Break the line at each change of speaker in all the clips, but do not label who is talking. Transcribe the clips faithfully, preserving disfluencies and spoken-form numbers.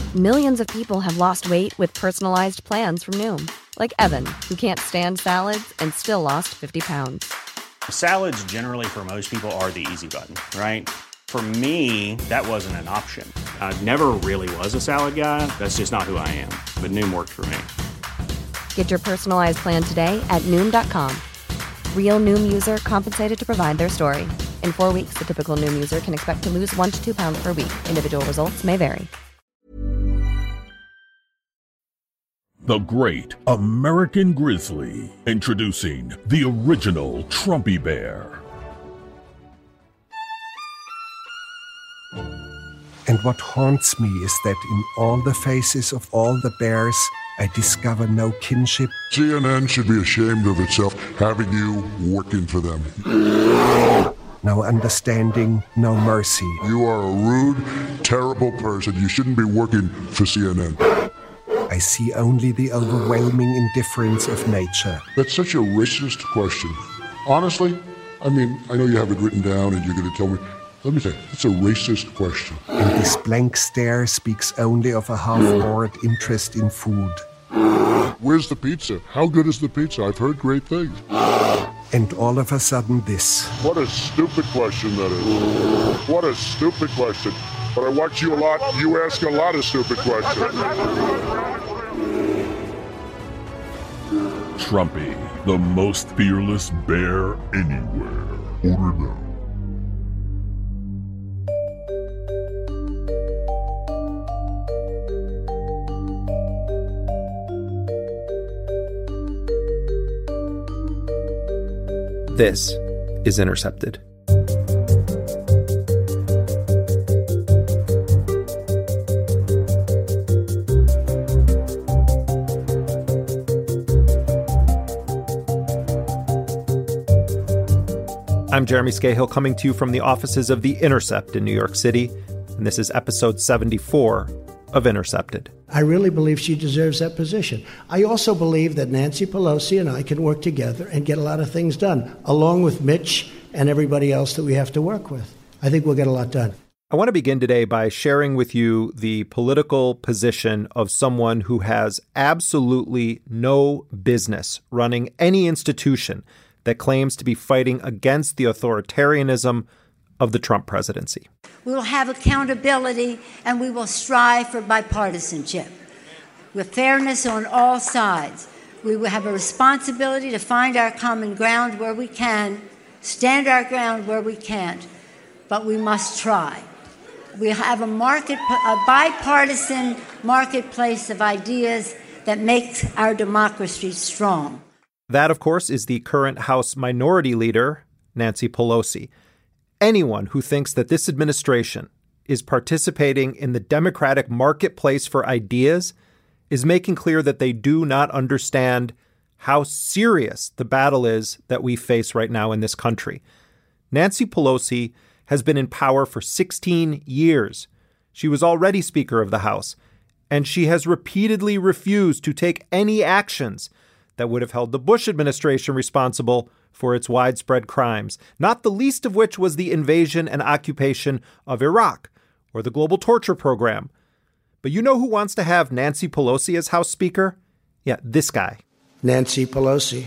Millions of people have lost weight with personalized plans from Noom. Like Evan, who can't stand salads and still lost fifty pounds.
Salads generally for most people are the easy button, right? For me, that wasn't an option. I never really was a salad guy. That's just not who I am. But Noom worked for me.
Get your personalized plan today at Noom dot com. Real Noom user compensated to provide their story. In four weeks, the typical Noom user can expect to lose one to two pounds per week. Individual results may vary.
The Great American Grizzly, introducing the original Trumpy Bear.
And what haunts me is that in all the faces of all the bears, I discover no kinship.
C N N should be ashamed of itself having you working for them.
No understanding, no mercy.
You are a rude, terrible person. You shouldn't be working for C N N.
I see only the overwhelming indifference of nature.
That's such a racist question. Honestly, I mean, I know you have it written down and you're going to tell me. Let me tell you, it's a racist question.
And this blank stare speaks only of a half-bored interest in food.
Where's the pizza? How good is the pizza? I've heard great things.
And all of a sudden this.
What a stupid question that is. What a stupid question. But I watch you a lot. You ask a lot of stupid questions.
Trumpy, the most fearless bear anywhere. Order now.
This is Intercepted. I'm Jeremy Scahill, coming to you from the offices of The Intercept in New York City, and this is episode seventy-four of Intercepted.
I really believe she deserves that position. I also believe that Nancy Pelosi and I can work together and get a lot of things done, along with Mitch and everybody else that we have to work with. I think we'll get a lot done.
I want to begin today by sharing with you the political position of someone who has absolutely no business running any institution that claims to be fighting against the authoritarianism of the Trump presidency.
We will have accountability, and we will strive for bipartisanship with fairness on all sides. We will have a responsibility to find our common ground where we can, stand our ground where we can't, but we must try. We have a market, a bipartisan marketplace of ideas that makes our democracy strong.
That, of course, is the current House Minority Leader, Nancy Pelosi. Anyone who thinks that this administration is participating in the democratic marketplace for ideas is making clear that they do not understand how serious the battle is that we face right now in this country. Nancy Pelosi has been in power for sixteen years. She was already Speaker of the House, and she has repeatedly refused to take any actions that would have held the Bush administration responsible for its widespread crimes, not the least of which was the invasion and occupation of Iraq or the global torture program. But you know who wants to have Nancy Pelosi as House Speaker? Yeah, this guy.
Nancy Pelosi.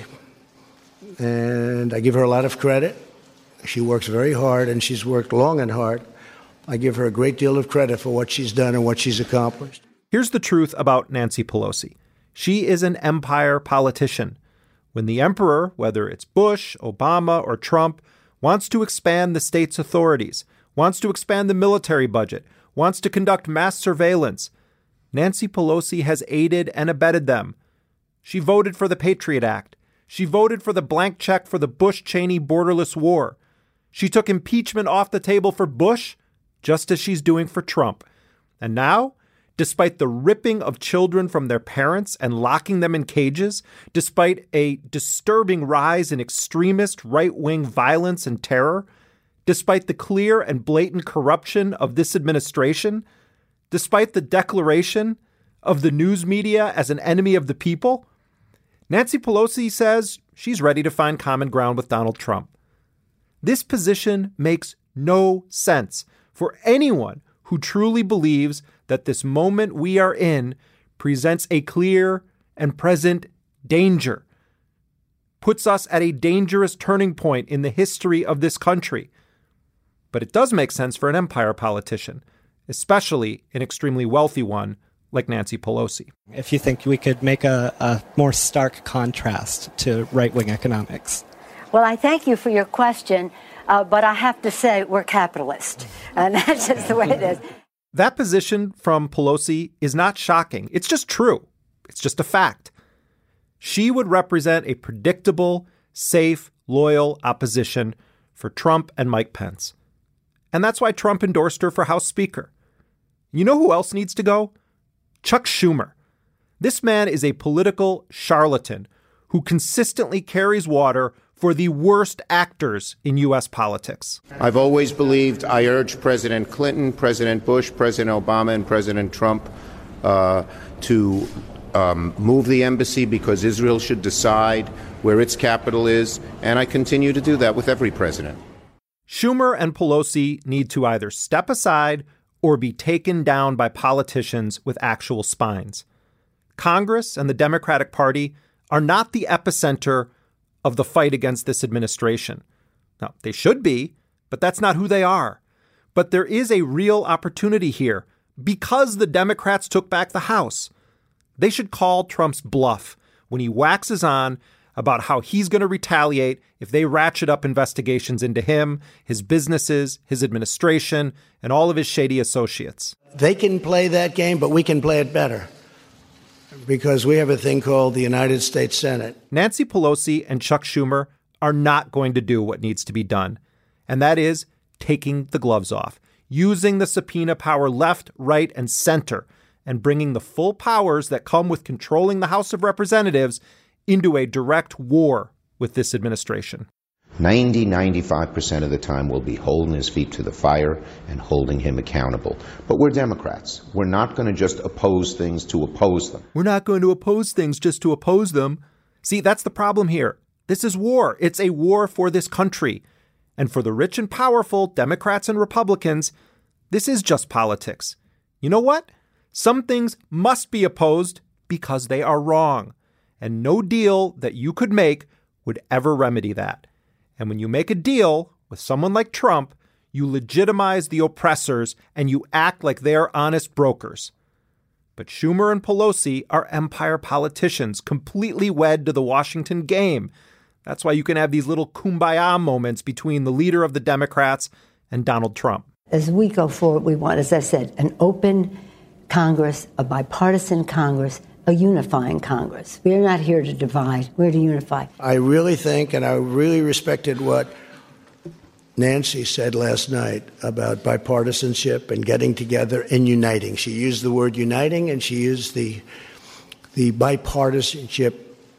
And I give her a lot of credit. She works very hard, and she's worked long and hard. I give her a great deal of credit for what she's done and what she's accomplished.
Here's the truth about Nancy Pelosi. She is an empire politician. When the emperor, whether it's Bush, Obama, or Trump, wants to expand the state's authorities, wants to expand the military budget, wants to conduct mass surveillance, Nancy Pelosi has aided and abetted them. She voted for the Patriot Act. She voted for the blank check for the Bush-Cheney borderless war. She took impeachment off the table for Bush, just as she's doing for Trump. And now, despite the ripping of children from their parents and locking them in cages, despite a disturbing rise in extremist right-wing violence and terror, despite the clear and blatant corruption of this administration, despite the declaration of the news media as an enemy of the people, Nancy Pelosi says she's ready to find common ground with Donald Trump. This position makes no sense for anyone who truly believes that this moment we are in presents a clear and present danger, puts us at a dangerous turning point in the history of this country. But it does make sense for an empire politician, especially an extremely wealthy one like Nancy Pelosi.
If you think we could make a, a more stark contrast to right-wing economics.
Well, I thank you for your question, uh, but I have to say we're capitalist, and that's just the way it is.
That position from Pelosi is not shocking. It's just true. It's just a fact. She would represent a predictable, safe, loyal opposition for Trump and Mike Pence. And that's why Trump endorsed her for House Speaker. You know who else needs to go? Chuck Schumer. This man is a political charlatan who consistently carries water for the worst actors in U S politics.
I've always believed, I urged President Clinton, President Bush, President Obama, and President Trump uh, to um, move the embassy because Israel should decide where its capital is, and I continue to do that with every president.
Schumer and Pelosi need to either step aside or be taken down by politicians with actual spines. Congress and the Democratic Party are not the epicenter of the fight against this administration. Now, they should be, but that's not who they are. But there is a real opportunity here because the Democrats took back the House. They should call Trump's bluff when he waxes on about how he's going to retaliate if they ratchet up investigations into him, his businesses, his administration, and all of his shady associates.
They can play that game, but we can play it better because we have a thing called the United States Senate.
Nancy Pelosi and Chuck Schumer are not going to do what needs to be done, and that is taking the gloves off, using the subpoena power left, right, and center, and bringing the full powers that come with controlling the House of Representatives into a direct war with this administration.
ninety, ninety-five percent of the time we'll be holding his feet to the fire and holding him accountable. But we're Democrats. We're not going to just oppose things to oppose them.
We're not going to oppose things just to oppose them. See, that's the problem here. This is war. It's a war for this country. And for the rich and powerful, Democrats and Republicans, this is just politics. You know what? Some things must be opposed because they are wrong. And no deal that you could make would ever remedy that. And when you make a deal with someone like Trump, you legitimize the oppressors and you act like they're honest brokers. But Schumer and Pelosi are empire politicians, completely wed to the Washington game. That's why you can have these little kumbaya moments between the leader of the Democrats and Donald Trump.
As we go forward, we want, as I said, an open Congress, a bipartisan Congress, a unifying Congress. We are not here to divide. We're to unify.
I really think, and I really respected what Nancy said last night about bipartisanship and getting together and uniting. She used the word uniting, and she used the the bipartisanship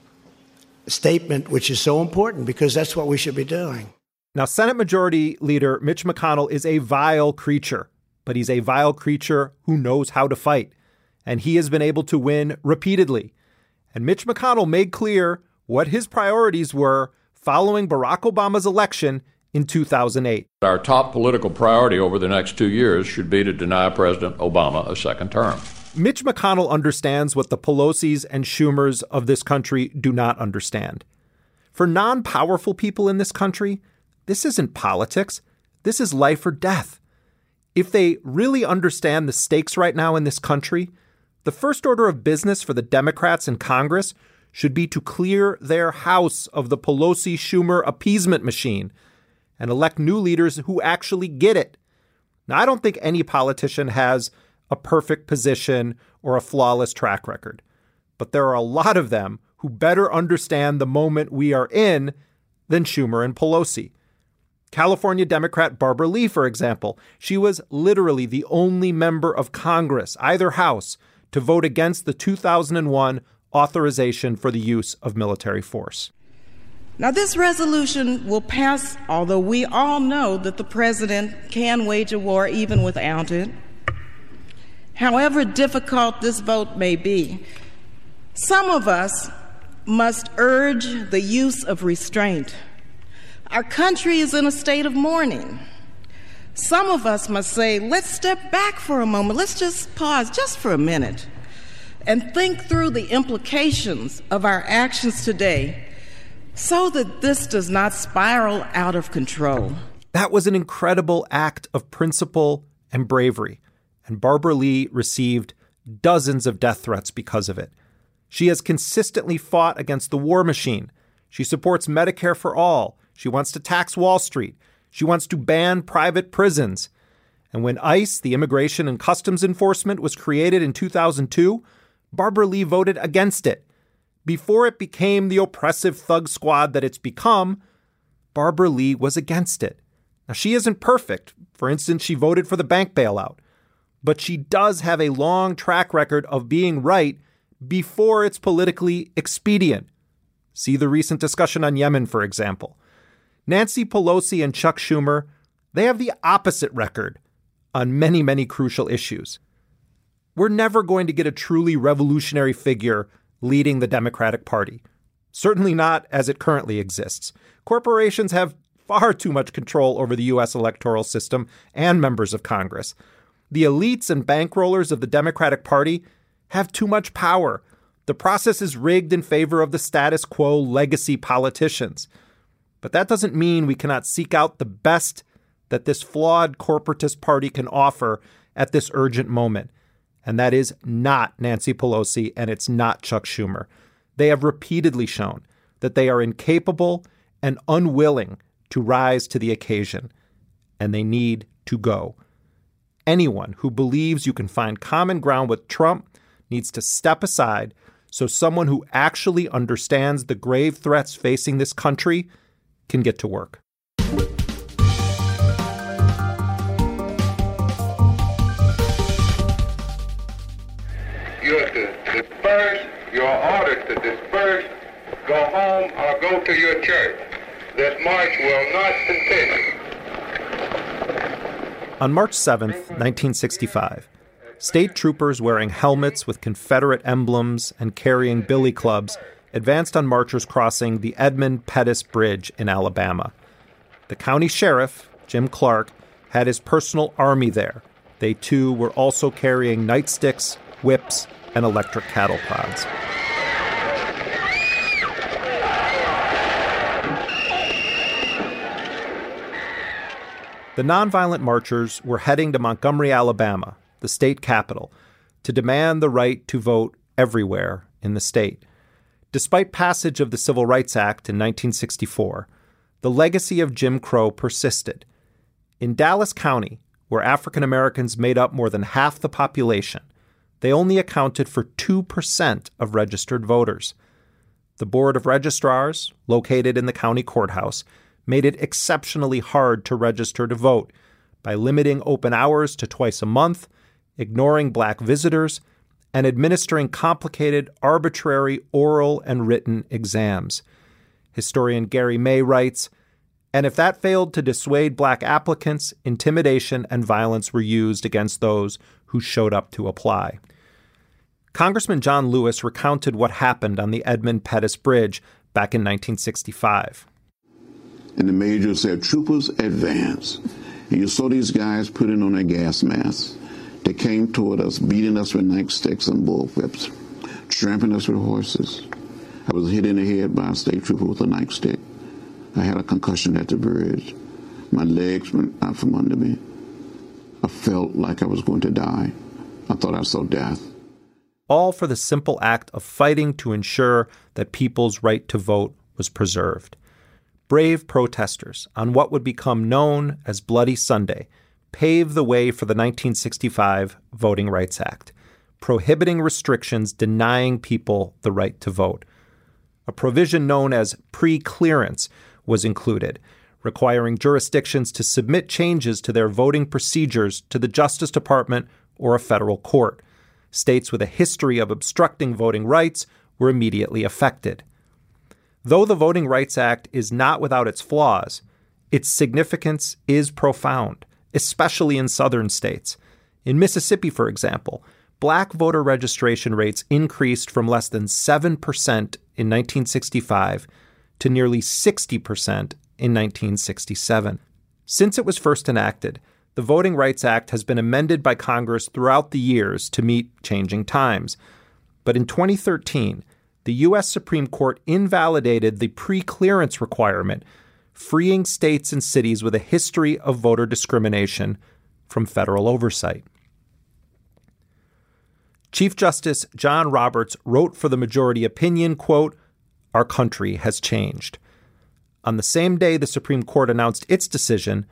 statement, which is so important because that's what we should be doing.
Now, Senate Majority Leader Mitch McConnell is a vile creature, but he's a vile creature who knows how to fight. And he has been able to win repeatedly. And Mitch McConnell made clear what his priorities were following Barack Obama's election in two thousand eight.
Our top political priority over the next two years should be to deny President Obama a second term.
Mitch McConnell understands what the Pelosi's and Schumers of this country do not understand. For non-powerful people in this country, this isn't politics. This is life or death. If they really understand the stakes right now in this country, the first order of business for the Democrats in Congress should be to clear their house of the Pelosi-Schumer appeasement machine and elect new leaders who actually get it. Now, I don't think any politician has a perfect position or a flawless track record, but there are a lot of them who better understand the moment we are in than Schumer and Pelosi. California Democrat Barbara Lee, for example, she was literally the only member of Congress, either house, to vote against the two thousand one authorization for the use of military force.
Now, this resolution will pass, although we all know that the president can wage a war even without it. However difficult this vote may be, some of us must urge the use of restraint. Our country is in a state of mourning. some of us must say, let's step back for a moment. Let's just pause just for a minute and think through the implications of our actions today so that this does not spiral out of control.
That was an incredible act of principle and bravery, and Barbara Lee received dozens of death threats because of it. She has consistently fought against the war machine. She supports Medicare for all. She wants to tax Wall Street. She wants to ban private prisons. And when ICE, the Immigration and Customs Enforcement, was created in two thousand two, Barbara Lee voted against it. Before it became the oppressive thug squad that it's become, Barbara Lee was against it. Now, she isn't perfect. For instance, she voted for the bank bailout. But she does have a long track record of being right before it's politically expedient. See the recent discussion on Yemen, for example. Nancy Pelosi and Chuck Schumer, they have the opposite record on many, many crucial issues. We're never going to get a truly revolutionary figure leading the Democratic Party. Certainly not as it currently exists. Corporations have far too much control over the U S electoral system and members of Congress. The elites and bankrollers of the Democratic Party have too much power. The process is rigged in favor of the status quo legacy politicians. But that doesn't mean we cannot seek out the best that this flawed corporatist party can offer at this urgent moment. And that is not Nancy Pelosi, and it's not Chuck Schumer. They have repeatedly shown that they are incapable and unwilling to rise to the occasion, and they need to go. Anyone who believes you can find common ground with Trump needs to step aside so someone who actually understands the grave threats facing this country can get to work.
You're to disperse, your orders to disperse, go home or go to your church. This march will not continue.
On March seventh, nineteen sixty-five, state troopers wearing helmets with Confederate emblems and carrying billy clubs advanced on marchers crossing the Edmund Pettus Bridge in Alabama. The county sheriff, Jim Clark, had his personal army there. They, too, were also carrying nightsticks, whips, and electric cattle prods. The nonviolent marchers were heading to Montgomery, Alabama, the state capital, to demand the right to vote everywhere in the state. Despite passage of the Civil Rights Act in nineteen sixty-four, the legacy of Jim Crow persisted. In Dallas County, where African Americans made up more than half the population, they only accounted for two percent of registered voters. The Board of Registrars, located in the county courthouse, made it exceptionally hard to register to vote by limiting open hours to twice a month, ignoring black visitors, and administering complicated, arbitrary oral and written exams. Historian Gary May writes, and if that failed to dissuade black applicants, intimidation and violence were used against those who showed up to apply. Congressman John Lewis recounted what happened on the Edmund Pettus Bridge back in nineteen sixty-five.
And the major said, troopers, advance. And you saw these guys putting on their gas masks. They came toward us, beating us with nightsticks and bullwhips, trampling us with horses. I was hit in the head by a state trooper with a nightstick. I had a concussion at the bridge. My legs went out from under me. I felt like I was going to die. I thought I saw death.
All for the simple act of fighting to ensure that people's right to vote was preserved. Brave protesters on what would become known as Bloody Sunday paved the way for the nineteen sixty-five Voting Rights Act, prohibiting restrictions denying people the right to vote. A provision known as pre-clearance was included, requiring jurisdictions to submit changes to their voting procedures to the Justice Department or a federal court. States with a history of obstructing voting rights were immediately affected. Though the Voting Rights Act is not without its flaws, its significance is profound, especially in southern states. In Mississippi, for example, black voter registration rates increased from less than seven percent in nineteen sixty-five to nearly sixty percent in nineteen sixty-seven. Since it was first enacted, the Voting Rights Act has been amended by Congress throughout the years to meet changing times. But in twenty thirteen, the U S Supreme Court invalidated the pre-clearance requirement, freeing states and cities with a history of voter discrimination from federal oversight. Chief Justice John Roberts wrote for the majority opinion, quote, "Our country has changed." On the same day the Supreme Court announced its decision,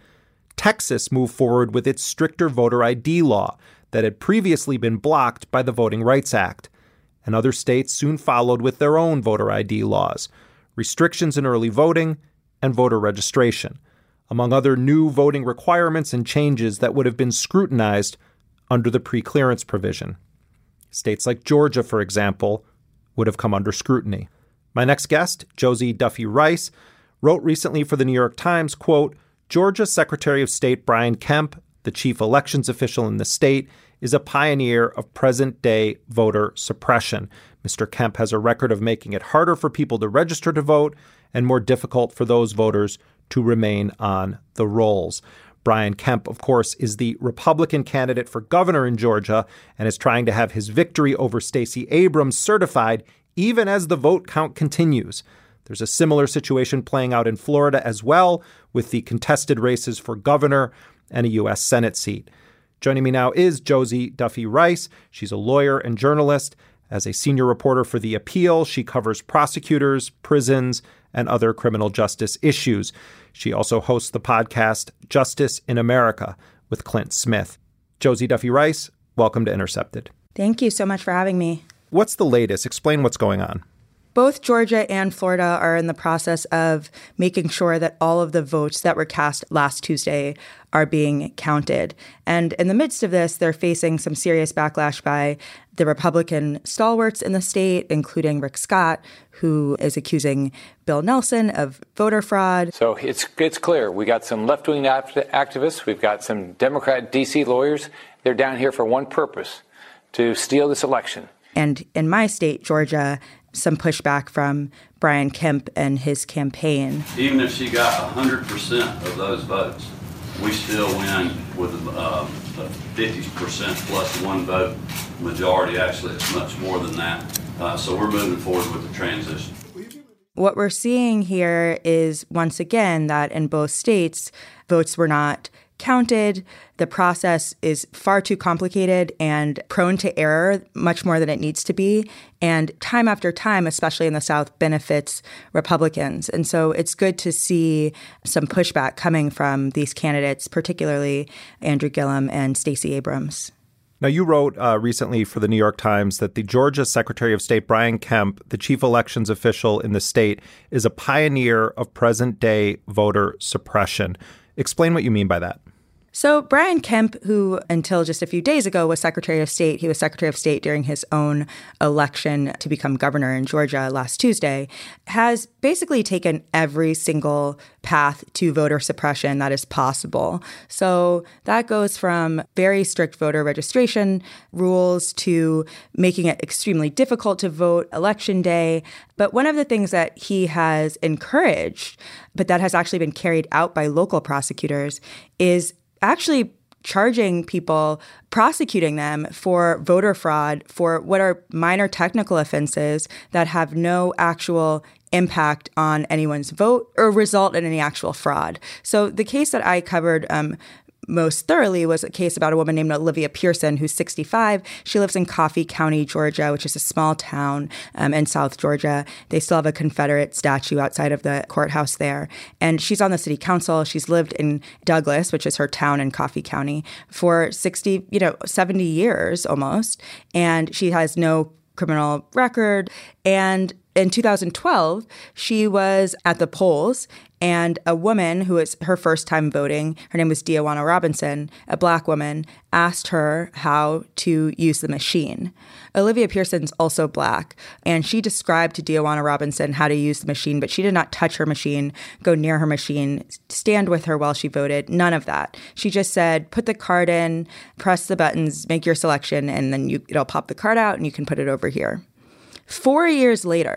Texas moved forward with its stricter voter I D law that had previously been blocked by the Voting Rights Act. And other states soon followed with their own voter I D laws, restrictions in early voting, and voter registration, among other new voting requirements and changes that would have been scrutinized under the pre-clearance provision. States like Georgia, for example, would have come under scrutiny. My next guest, Josie Duffy Rice, wrote recently for the New York Times, quote, "Georgia Secretary of State Brian Kemp, the chief elections official in the state, is a pioneer of present-day voter suppression. Mister Kemp has a record of making it harder for people to register to vote and more difficult for those voters to remain on the rolls." Brian Kemp, of course, is the Republican candidate for governor in Georgia and is trying to have his victory over Stacey Abrams certified even as the vote count continues. There's a similar situation playing out in Florida as well, with the contested races for governor and a U S Senate seat. Joining me now is Josie Duffy Rice. She's a lawyer and journalist. As a senior reporter for The Appeal, she covers prosecutors, prisons, and other criminal justice issues. She also hosts the podcast Justice in America with Clint Smith. Josie Duffy Rice, welcome to Intercepted.
Thank you so much for having me.
What's the latest? Explain what's going on.
Both Georgia and Florida are in the process of making sure that all of the votes that were cast last Tuesday are being counted. And in the midst of this, they're facing some serious backlash by the Republican stalwarts in the state, including Rick Scott, who is accusing Bill Nelson of voter fraud.
So it's it's clear. We got some left-wing activists. We've got some Democrat D C lawyers. They're down here for one purpose, to steal this election.
And in my state, Georgia, some pushback from Brian Kemp and his campaign.
Even if she got one hundred percent of those votes, we still win with uh, a fifty percent plus one vote majority. Actually, it's much more than that. Uh, so we're moving forward with the transition.
What we're seeing here is, once again, that in both states, votes were not counted. The process is far too complicated and prone to error, much more than it needs to be. And time after time, especially in the South, benefits Republicans. And so it's good to see some pushback coming from these candidates, particularly Andrew Gillum and Stacey Abrams.
Now, you wrote uh, recently for the New York Times that the Georgia Secretary of State, Brian Kemp, the chief elections official in the state, is a pioneer of present-day voter suppression. Explain what you mean by that.
So Brian Kemp, who until just a few days ago was Secretary of State, he was Secretary of State during his own election to become governor in Georgia last Tuesday, has basically taken every single path to voter suppression that is possible. So that goes from very strict voter registration rules to making it extremely difficult to vote election day. But one of the things that he has encouraged, but that has actually been carried out by local prosecutors, is actually charging people, prosecuting them for voter fraud for what are minor technical offenses that have no actual impact on anyone's vote or result in any actual fraud. So the case that I covered um, most thoroughly was a case about a woman named Olivia Pearson, who's sixty-five. She lives in Coffee County, Georgia, which is a small town um, in South Georgia. They still have a Confederate statue outside of the courthouse there. And she's on the city council. She's lived in Douglas, which is her town in Coffee County, for sixty, you know, seventy years almost. And she has no criminal record. And in two thousand twelve, she was at the polls, and a woman who was her first time voting, her name was Deawana Robinson, a black woman, asked her how to use the machine. Olivia Pearson's also black, and she described to Deawana Robinson how to use the machine, but she did not touch her machine, go near her machine, stand with her while she voted, none of that. She just said, put the card in, press the buttons, make your selection, and then you, it'll pop the card out and you can put it over here. Four years later,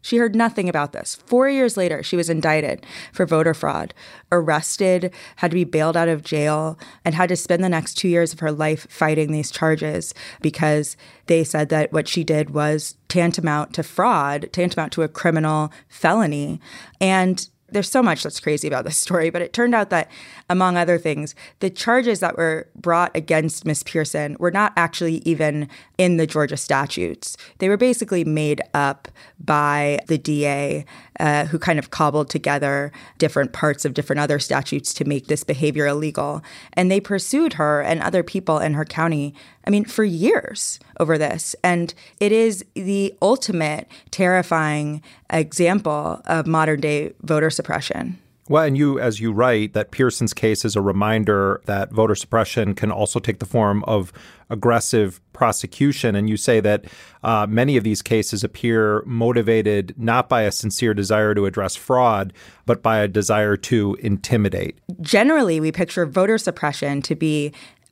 She heard nothing about this. Four years later, she was indicted for voter fraud, arrested, had to be bailed out of jail, and had to spend the next two years of her life fighting these charges because they said that what she did was tantamount to fraud, tantamount to a criminal felony. And there's so much that's crazy about this story, but it turned out that, among other things, the charges that were brought against Miss Pearson were not actually even in the Georgia statutes. They were basically made up by the D A, uh, who kind of cobbled together different parts of different other statutes to make this behavior illegal. And they pursued her and other people in her county, I mean, for years over this. And it is the ultimate terrifying example of modern day voter suppression.
Well, and you, as you write, that Pearson's case is a reminder that voter suppression can also take the form of aggressive prosecution. And you say that uh, many of these cases appear motivated not by a sincere desire to address fraud, but by a desire to intimidate.
Generally, we picture voter suppression to be,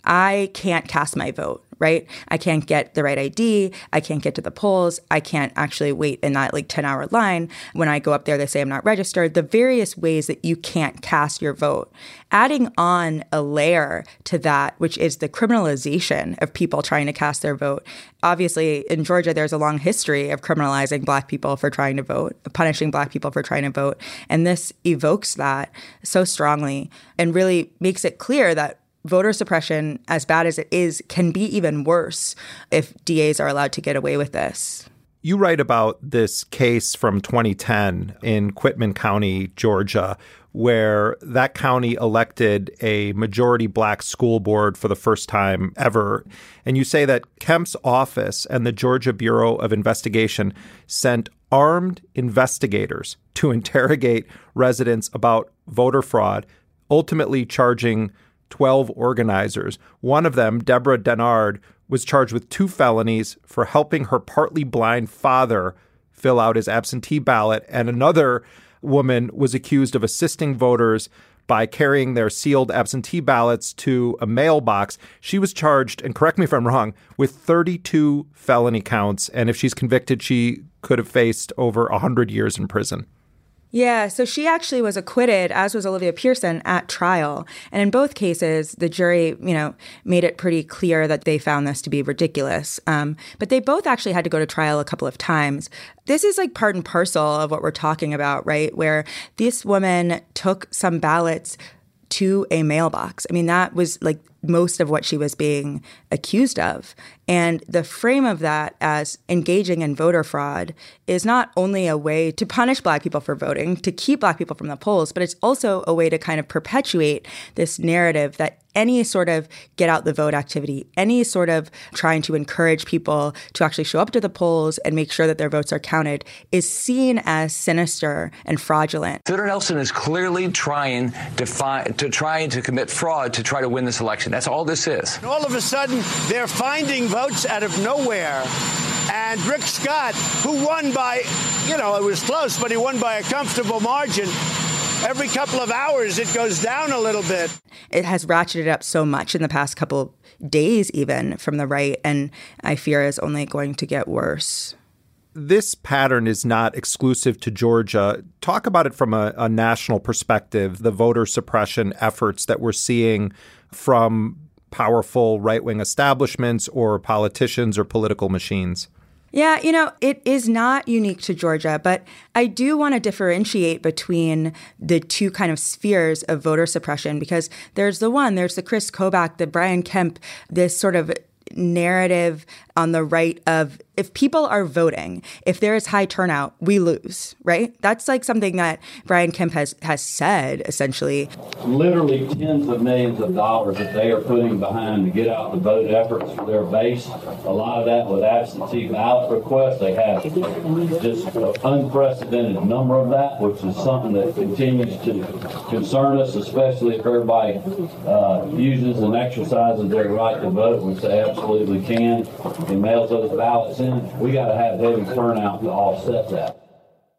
I can't cast my vote, right? I can't get the right I D. I can't get to the polls. I can't actually wait in that like ten hour line. When I go up there, they say I'm not registered. The various ways that you can't cast your vote. Adding on a layer to that, which is the criminalization of people trying to cast their vote. Obviously, in Georgia, there's a long history of criminalizing Black people for trying to vote, punishing Black people for trying to vote. And this evokes that so strongly and really makes it clear that voter suppression, as bad as it is, can be even worse if D As are allowed to get away with this.
You write about this case from twenty ten in Quitman County, Georgia, where that county elected a majority Black school board for the first time ever. And you say that Kemp's office and the Georgia Bureau of Investigation sent armed investigators to interrogate residents about voter fraud, ultimately charging twelve organizers. One of them, Deborah Dennard, was charged with two felonies for helping her partly blind father fill out his absentee ballot. And another woman was accused of assisting voters by carrying their sealed absentee ballots to a mailbox. She was charged, and correct me if I'm wrong, with thirty-two felony counts. And if she's convicted, she could have faced over one hundred years in prison.
Yeah, so she actually was acquitted, as was Olivia Pearson, at trial. And in both cases, the jury, you know, made it pretty clear that they found this to be ridiculous. Um, but they both actually had to go to trial a couple of times. This is like part and parcel of what we're talking about, right? Where this woman took some ballots to a mailbox. I mean, that was like most of what she was being accused of. And the frame of that as engaging in voter fraud is not only a way to punish Black people for voting, to keep Black people from the polls, but it's also a way to kind of perpetuate this narrative that any sort of get out the vote activity, any sort of trying to encourage people to actually show up to the polls and make sure that their votes are counted is seen as sinister and fraudulent.
Senator Nelson is clearly trying to find, to trying to commit fraud to try to win this election. That's all this is.
And all of a sudden, they're finding votes out of nowhere. And Rick Scott, who won by, you know, it was close, but he won by a comfortable margin. Every couple of hours, it goes down a little bit.
It has ratcheted up so much in the past couple days, even from the right, and I fear is only going to get worse.
This pattern is not exclusive to Georgia. Talk about it from a, a national perspective, the voter suppression efforts that we're seeing from powerful right-wing establishments or politicians or political machines.
Yeah, you know, it is not unique to Georgia, but I do want to differentiate between the two kind of spheres of voter suppression, because there's the one, there's the Chris Kobach, the Brian Kemp, this sort of narrative on the right of if people are voting, if there is high turnout, we lose, right? That's like something that Brian Kemp has, has said, essentially.
Literally tens of millions of dollars that they are putting behind to get out the vote efforts for their base. A lot of that with absentee ballot requests. They have just an unprecedented number of that, which is something that continues to concern us, especially if everybody uh, uses and exercises their right to vote, which they absolutely can, and mails those ballots in. We got to have heavy turnout to offset that.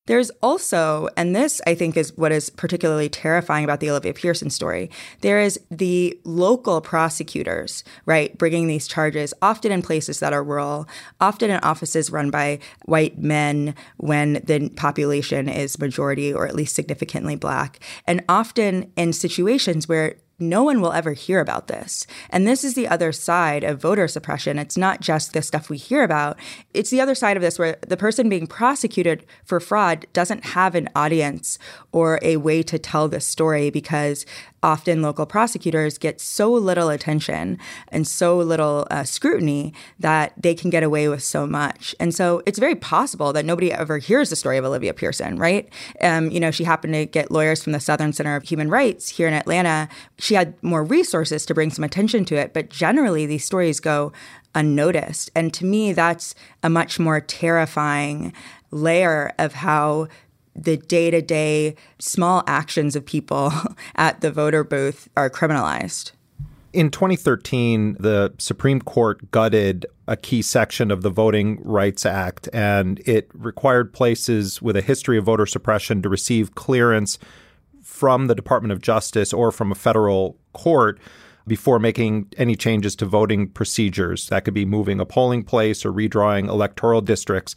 There's also, and this I think is what is particularly terrifying about the Olivia Pearson story, there is the local prosecutors, right, bringing these charges, often in places that are rural, often in offices run by white men when the population is majority or at least significantly Black, and often in situations where no one will ever hear about this. And this is the other side of voter suppression. It's not just the stuff we hear about. It's the other side of this where the person being prosecuted for fraud doesn't have an audience or a way to tell this story because often local prosecutors get so little attention and so little uh, scrutiny that they can get away with so much. And so it's very possible that nobody ever hears the story of Olivia Pearson, right? Um, you know, she happened to get lawyers from the Southern Center of Human Rights here in Atlanta. She had more resources to bring some attention to it, but generally these stories go unnoticed. And to me, that's a much more terrifying layer of how the day-to-day small actions of people at the voter booth are criminalized.
In twenty thirteen, the Supreme Court gutted a key section of the Voting Rights Act, and it required places with a history of voter suppression to receive clearance from the Department of Justice or from a federal court before making any changes to voting procedures. That could be moving a polling place or redrawing electoral districts.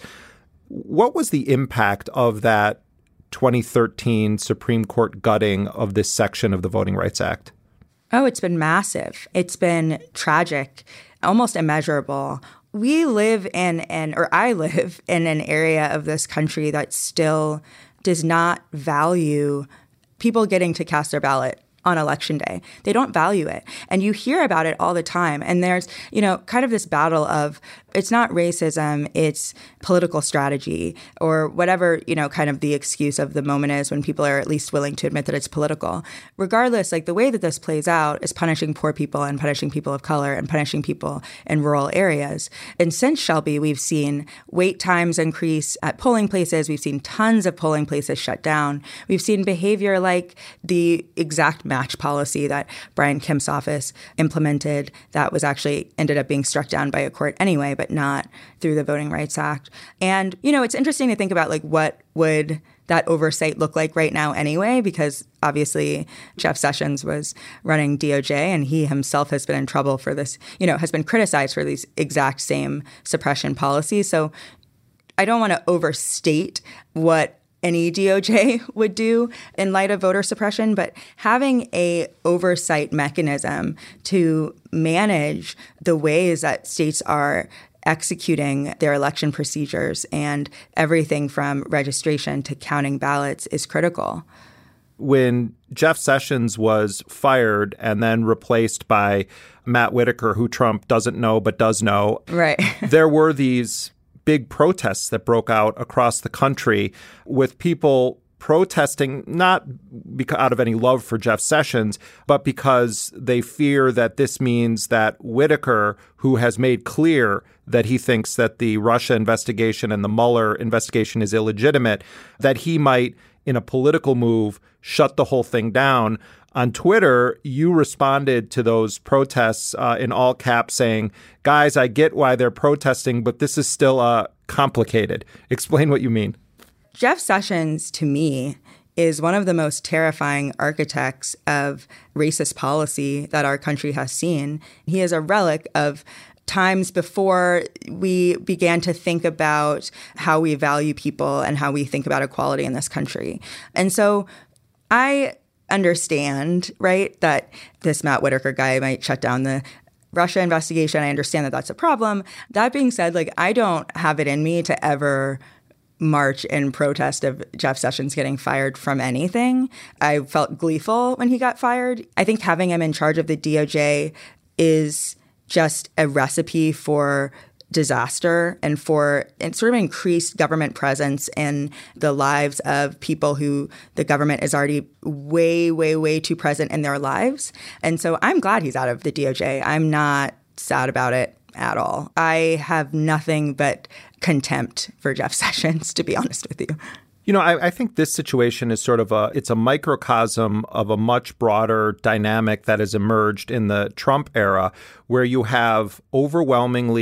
What was the impact of that twenty thirteen Supreme Court gutting of this section of the Voting Rights Act?
Oh, it's been massive. It's been tragic, almost immeasurable. We live in an, or I live in an area of this country that still does not value people getting to cast their ballot on election day. They don't value it. And you hear about it all the time. And there's, you know, kind of this battle of it's not racism, it's political strategy or whatever, you know, kind of the excuse of the moment is when people are at least willing to admit that it's political. Regardless, like the way that this plays out is punishing poor people and punishing people of color and punishing people in rural areas. And since Shelby, we've seen wait times increase at polling places. We've seen tons of polling places shut down. We've seen behavior like the exact match policy that Brian Kemp's office implemented that was actually ended up being struck down by a court anyway, but not through the Voting Rights Act. And, you know, it's interesting to think about like what would that oversight look like right now anyway, because obviously Jeff Sessions was running D O J and he himself has been in trouble for this, you know, has been criticized for these exact same suppression policies. So I don't want to overstate what any D O J would do in light of voter suppression, but having a oversight mechanism to manage the ways that states are executing their election procedures and everything from registration to counting ballots is critical.
When Jeff Sessions was fired and then replaced by Matt Whitaker, who Trump doesn't know but does know,
right?
There were these big protests that broke out across the country with people protesting not because, out of any love for Jeff Sessions, but because they fear that this means that Whitaker, who has made clear that he thinks that the Russia investigation and the Mueller investigation is illegitimate, that he might, in a political move, shut the whole thing down. On Twitter, you responded to those protests uh, in all caps saying, guys, I get why they're protesting, but this is still uh, complicated. Explain what you mean.
Jeff Sessions, to me, is one of the most terrifying architects of racist policy that our country has seen. He is a relic of times before we began to think about how we value people and how we think about equality in this country. And so I understand, right, that this Matt Whitaker guy might shut down the Russia investigation. I understand that that's a problem. That being said, like, I don't have it in me to ever march in protest of Jeff Sessions getting fired from anything. I felt gleeful when he got fired. I think having him in charge of the D O J is just a recipe for disaster and for and sort of increased government presence in the lives of people who the government is already way, way, way too present in their lives. And so I'm glad he's out of the D O J. I'm not sad about it at all. I have nothing but contempt for Jeff Sessions, to be honest with you.
You know, I, I think this situation is sort of a, it's a microcosm of a much broader dynamic that has emerged in the Trump era, where you have overwhelmingly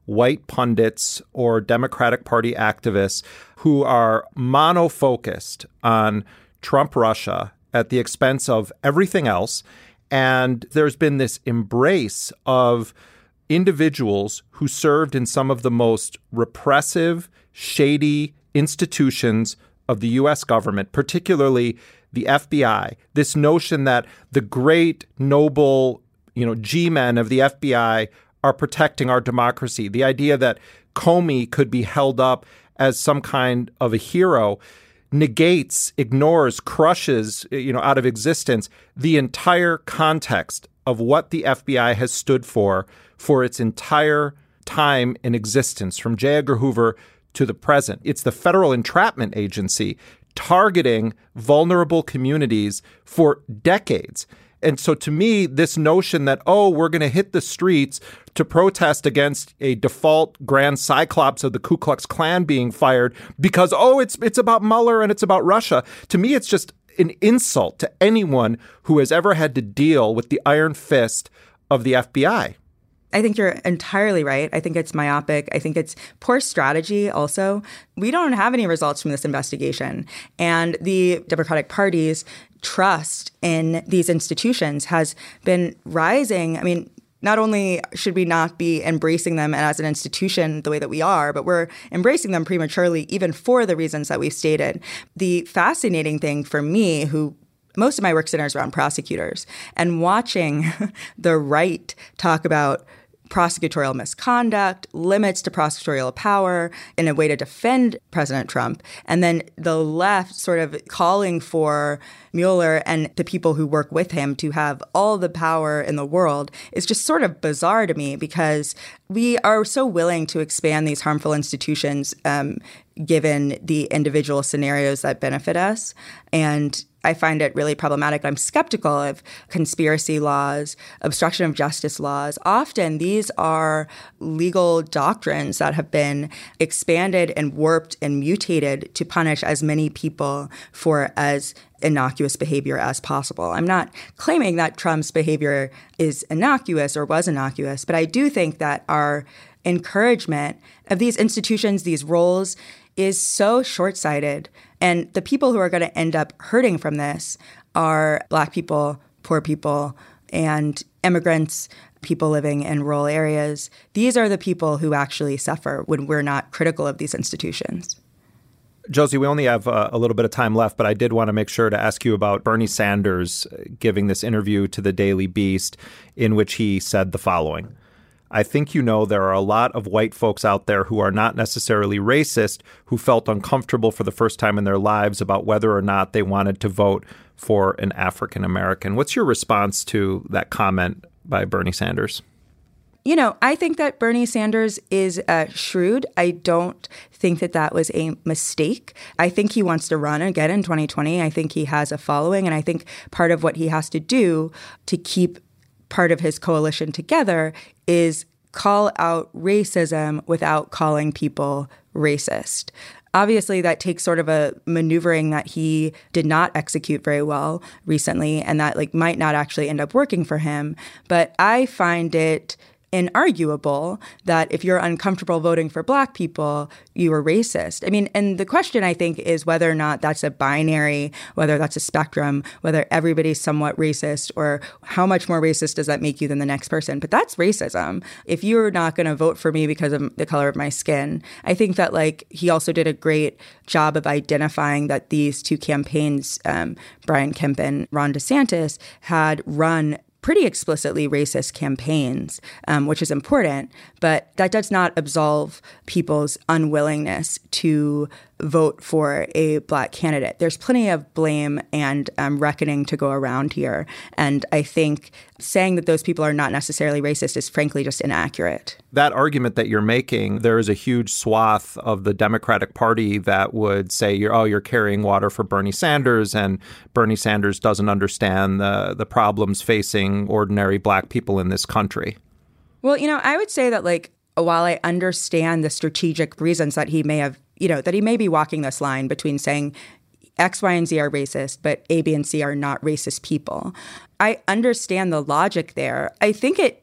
white pundits or Democratic Party activists who are mono-focused on Trump Russia at the expense of everything else. And there's been this embrace of individuals who served in some of the most repressive, shady institutions of the U S government, particularly the F B I. This notion that the great, noble, you know, G-men of the F B I are protecting our democracy. The idea that Comey could be held up as some kind of a hero negates, ignores, crushes, you know, out of existence the entire context of what the F B I has stood for for its entire time in existence, from J. Edgar Hoover to the present. It's the federal entrapment agency targeting vulnerable communities for decades. And so to me, this notion that, oh, we're going to hit the streets to protest against a default grand cyclops of the Ku Klux Klan being fired because, oh, it's it's about Mueller and it's about Russia. To me, it's just an insult to anyone who has ever had to deal with the iron fist of the F B I.
I think you're entirely right. I think it's myopic. I think it's poor strategy also. We don't have any results from this investigation. And the Democratic Party's trust in these institutions has been rising. I mean, not only should we not be embracing them as an institution the way that we are, but we're embracing them prematurely, even for the reasons that we've stated. The fascinating thing for me, who most of my work centers around prosecutors, and watching the right talk about prosecutorial misconduct, limits to prosecutorial power in a way to defend President Trump, and then the left sort of calling for Mueller and the people who work with him to have all the power in the world is just sort of bizarre to me, because we are so willing to expand these harmful institutions um, given the individual scenarios that benefit us. And I find it really problematic. I'm skeptical of conspiracy laws, obstruction of justice laws. Often these are legal doctrines that have been expanded and warped and mutated to punish as many people for as innocuous behavior as possible. I'm not claiming that Trump's behavior is innocuous or was innocuous, but I do think that our encouragement of these institutions, these roles, is so short-sighted. And the people who are going to end up hurting from this are Black people, poor people, and immigrants, people living in rural areas. These are the people who actually suffer when we're not critical of these institutions.
Josie, we only have uh, a little bit of time left, but I did want to make sure to ask you about Bernie Sanders giving this interview to the Daily Beast in which he said the following. I think you know there are a lot of white folks out there who are not necessarily racist, who felt uncomfortable for the first time in their lives about whether or not they wanted to vote for an African American. What's your response to that comment by Bernie Sanders?
You know, I think that Bernie Sanders is uh, shrewd. I don't think that that was a mistake. I think he wants to run again in twenty twenty. I think he has a following. And I think part of what he has to do to keep part of his coalition together is call out racism without calling people racist. Obviously, that takes sort of a maneuvering that he did not execute very well recently, and that like might not actually end up working for him. But I find it inarguable that if you're uncomfortable voting for Black people, you are racist. I mean, and the question, I think, is whether or not that's a binary, whether that's a spectrum, whether everybody's somewhat racist, or how much more racist does that make you than the next person? But that's racism. If you're not going to vote for me because of the color of my skin, I think that, like, he also did a great job of identifying that these two campaigns, um, Brian Kemp and Ron DeSantis, had run pretty explicitly racist campaigns, um, which is important, but that does not absolve people's unwillingness to vote for a Black candidate. There's plenty of blame and um, reckoning to go around here. And I think saying that those people are not necessarily racist is frankly just inaccurate.
That argument that you're making, there is a huge swath of the Democratic Party that would say, you're, oh, you're carrying water for Bernie Sanders, and Bernie Sanders doesn't understand the, the problems facing ordinary Black people in this country.
Well, you know, I would say that, like, while I understand the strategic reasons that he may have, you know, that he may be walking this line between saying X, Y, and Z are racist, but A, B, and C are not racist people, I understand the logic there. I think it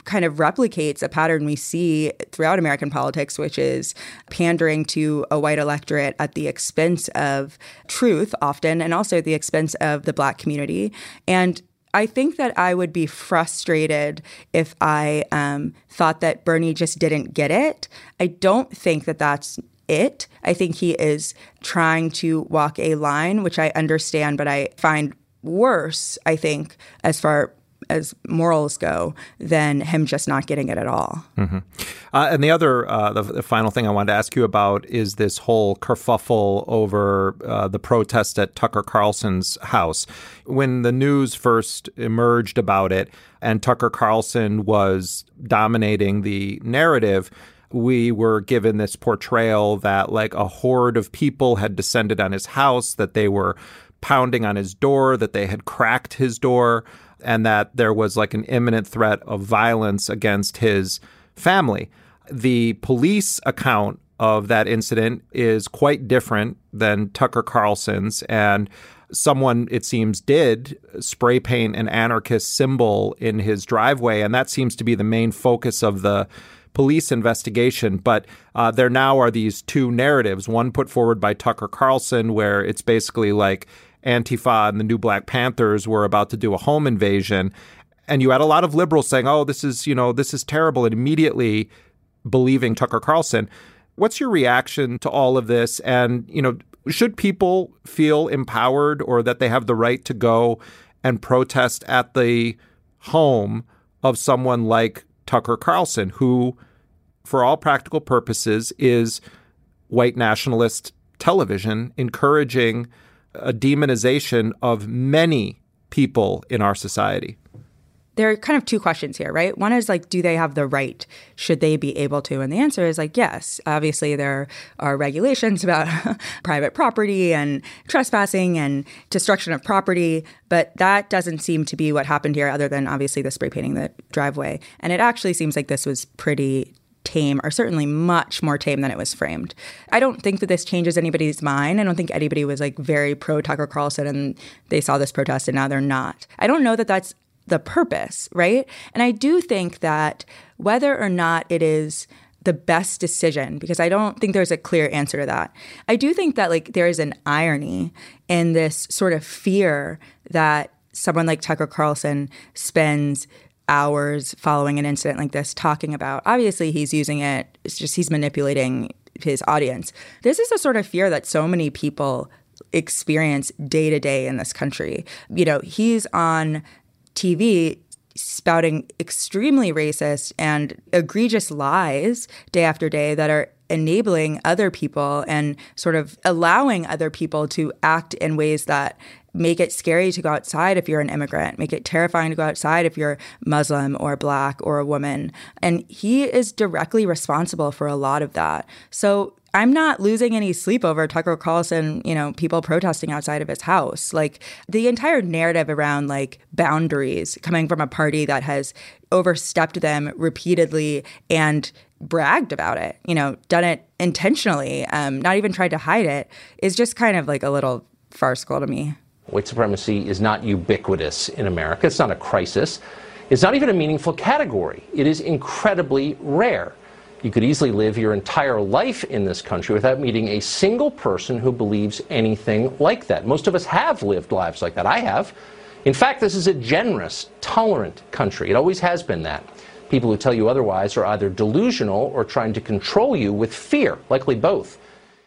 kind of replicates a pattern we see throughout American politics, which is pandering to a white electorate at the expense of truth often, and also at the expense of the Black community. And I think that I would be frustrated if I um, thought that Bernie just didn't get it. I don't think that that's it. I think he is trying to walk a line, which I understand, but I find worse, I think, as far as morals go, than him just not getting it at all.
Mm-hmm. Uh, and the other, uh, the, the final thing I wanted to ask you about is this whole kerfuffle over uh, the protest at Tucker Carlson's house. When the news first emerged about it and Tucker Carlson was dominating the narrative, we were given this portrayal that like a horde of people had descended on his house, that they were pounding on his door, that they had cracked his door, and that there was like an imminent threat of violence against his family. The police account of that incident is quite different than Tucker Carlson's, and someone, it seems, did spray paint an anarchist symbol in his driveway, and that seems to be the main focus of the police investigation. But uh, there now are these two narratives, one put forward by Tucker Carlson, where it's basically like Antifa and the New Black Panthers were about to do a home invasion. And you had a lot of liberals saying, oh, this is, you know, this is terrible, and immediately believing Tucker Carlson. What's your reaction to all of this? And, you know, should people feel empowered or that they have the right to go and protest at the home of someone like Tucker Carlson, who, for all practical purposes, is white nationalist television, encouraging a demonization of many people in our society?
There are kind of two questions here, right? One is like, do they have the right? Should they be able to? And the answer is like, yes. Obviously, there are regulations about private property and trespassing and destruction of property, but that doesn't seem to be what happened here, other than obviously the spray painting the driveway. And it actually seems like this was pretty tame, or certainly much more tame than it was framed. I don't think that this changes anybody's mind. I don't think anybody was like very pro Tucker Carlson and they saw this protest and now they're not. I don't know that that's the purpose, right? And I do think that whether or not it is the best decision, because I don't think there's a clear answer to that, I do think that like there is an irony in this sort of fear that someone like Tucker Carlson spends hours following an incident like this talking about. Obviously, he's using it, it's just he's manipulating his audience. This is a sort of fear that so many people experience day to day in this country. You know, he's on T V spouting extremely racist and egregious lies day after day that are enabling other people and sort of allowing other people to act in ways that make it scary to go outside if you're an immigrant, make it terrifying to go outside if you're Muslim or Black or a woman. And he is directly responsible for a lot of that. So I'm not losing any sleep over Tucker Carlson, you know, people protesting outside of his house. Like the entire narrative around like boundaries coming from a party that has overstepped them repeatedly and bragged about it, you know, done it intentionally, um, not even tried to hide it, is just kind of like a little farcical to me.
White supremacy is not ubiquitous in America. It's not a crisis. It's not even a meaningful category. It is incredibly rare. You could easily live your entire life in this country without meeting a single person who believes anything like that. Most of us have lived lives like that. I have. In fact, this is a generous, tolerant country. It always has been that. People who tell you otherwise are either delusional or trying to control you with fear, likely both.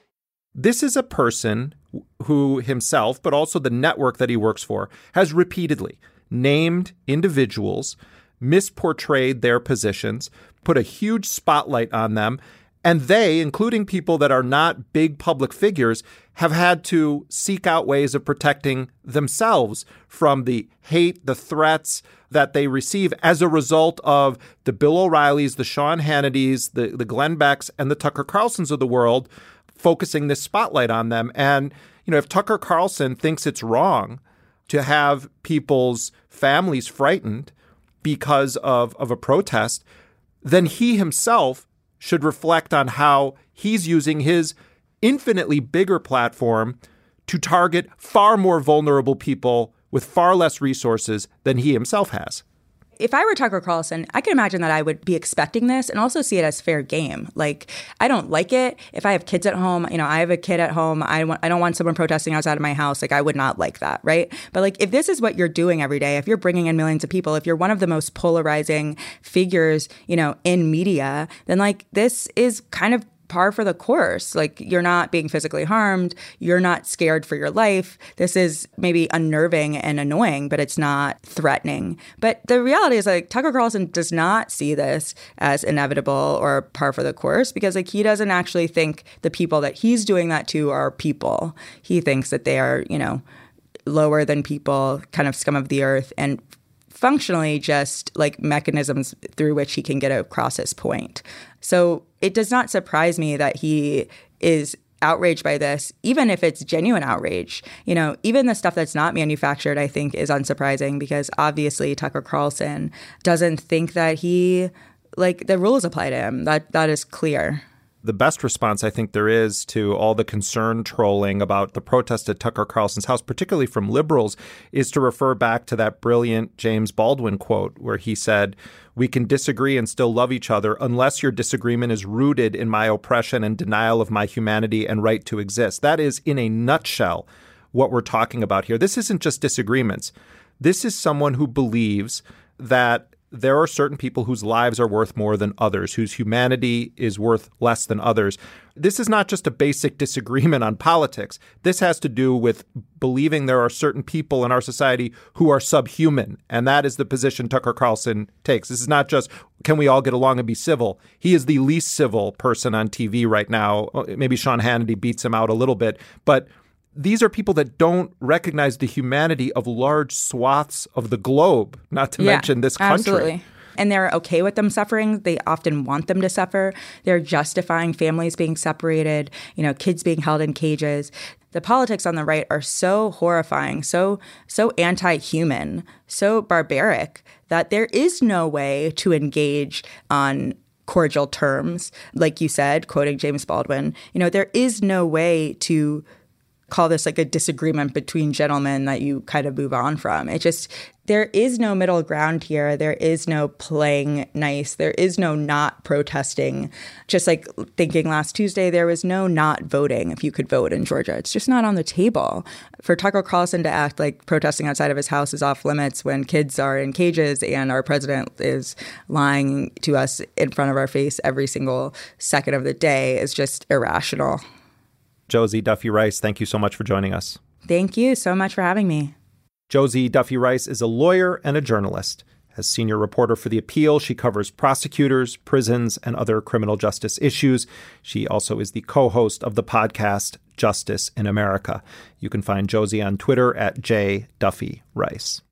This is a person who himself, but also the network that he works for, has repeatedly named individuals, misportrayed their positions, put a huge spotlight on them, and they, including people that are not big public figures, have had to seek out ways of protecting themselves from the hate, the threats that they receive as a result of the Bill O'Reillys, the Sean Hannitys, the, the Glenn Becks, and the Tucker Carlsons of the world focusing this spotlight on them. And, you know, if Tucker Carlson thinks it's wrong to have people's families frightened because of, of a protest, then he himself should reflect on how he's using his infinitely bigger platform to target far more vulnerable people with far less resources than he himself has.
if I were Tucker Carlson, I can imagine that I would be expecting this and also see it as fair game. Like, I don't like it. If I have kids at home, you know, I have a kid at home. I want, I don't want someone protesting outside of my house. Like, I would not like that, right? But like, if this is what you're doing every day, if you're bringing in millions of people, if you're one of the most polarizing figures, you know, in media, then like this is kind of par for the course. Like, you're not being physically harmed. You're not scared for your life. This is maybe unnerving and annoying, but it's not threatening. But the reality is, like, Tucker Carlson does not see this as inevitable or par for the course because, like, he doesn't actually think the people that he's doing that to are people. He thinks that they are, you know, lower than people, kind of scum of the earth, and functionally just like mechanisms through which he can get across his point. So it does not surprise me that he is outraged by this, even if it's genuine outrage. You know, even the stuff that's not manufactured, I think, is unsurprising because obviously Tucker Carlson doesn't think that he, like, the rules apply to him. That that is clear.
The best response I think there is to all the concern trolling about the protest at Tucker Carlson's house, particularly from liberals, is to refer back to that brilliant James Baldwin quote where he said, "We can disagree and still love each other unless your disagreement is rooted in my oppression and denial of my humanity and right to exist." That is, in a nutshell, what we're talking about here. This isn't just disagreements. This is someone who believes that there are certain people whose lives are worth more than others, whose humanity is worth less than others. This is not just a basic disagreement on politics. This has to do with believing there are certain people in our society who are subhuman. And that is the position Tucker Carlson takes. This is not just, can we all get along and be civil? He is the least civil person on T V right now. Maybe Sean Hannity beats him out a little bit. But these are people that don't recognize the humanity of large swaths of the globe, not to yeah, mention this country.
Absolutely. And they're okay with them suffering. They often want them to suffer. They're justifying families being separated, you know, kids being held in cages. The politics on the right are so horrifying, so so anti-human, so barbaric that there is no way to engage on cordial terms. Like you said, quoting James Baldwin, you know, there is no way to call this like a disagreement between gentlemen that you kind of move on from. It just, there is no middle ground here. There is no playing nice. There is no not protesting. Just like thinking last Tuesday, there was no not voting if you could vote in Georgia. It's just not on the table. For Tucker Carlson to act like protesting outside of his house is off limits when kids are in cages and our president is lying to us in front of our face every single second of the day is just irrational.
Josie Duffy Rice, thank you so much for joining us.
Thank you so much for having me.
Josie Duffy Rice is a lawyer and a journalist. As senior reporter for The Appeal, she covers prosecutors, prisons, and other criminal justice issues. She also is the co-host of the podcast Justice in America. You can find Josie on Twitter at J Duffy Rice.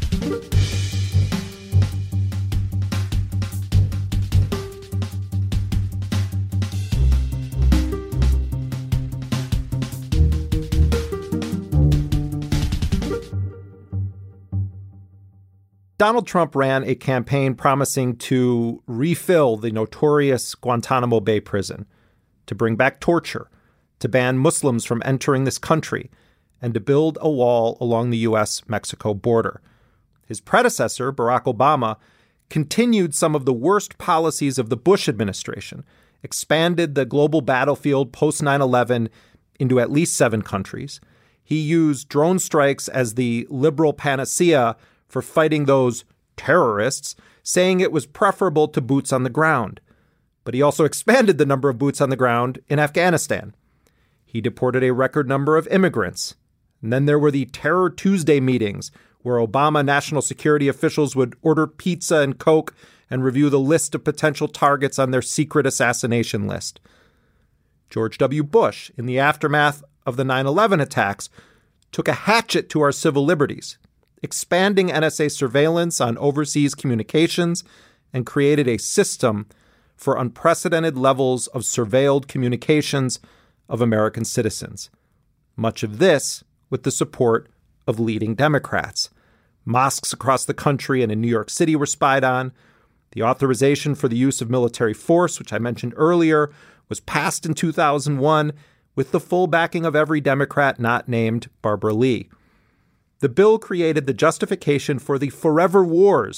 Donald Trump ran a campaign promising to refill the notorious Guantanamo Bay prison, to bring back torture, to ban Muslims from entering this country, and to build a wall along the U S Mexico border. His predecessor, Barack Obama, continued some of the worst policies of the Bush administration, expanded the global battlefield post nine eleven into at least seven countries. He used drone strikes as the liberal panacea for fighting those terrorists, saying it was preferable to boots on the ground. But he also expanded the number of boots on the ground in Afghanistan. He deported a record number of immigrants. And then there were the Terror Tuesday meetings, where Obama national security officials would order pizza and Coke and review the list of potential targets on their secret assassination list. George W. Bush, in the aftermath of the nine eleven attacks, took a hatchet to our civil liberties, expanding N S A surveillance on overseas communications, and created a system for unprecedented levels of surveilled communications of American citizens. Much of this with the support of leading Democrats. Mosques across the country and in New York City were spied on. The authorization for the use of military force, which I mentioned earlier, was passed in two thousand one with the full backing of every Democrat not named Barbara Lee. The bill created the justification for the forever wars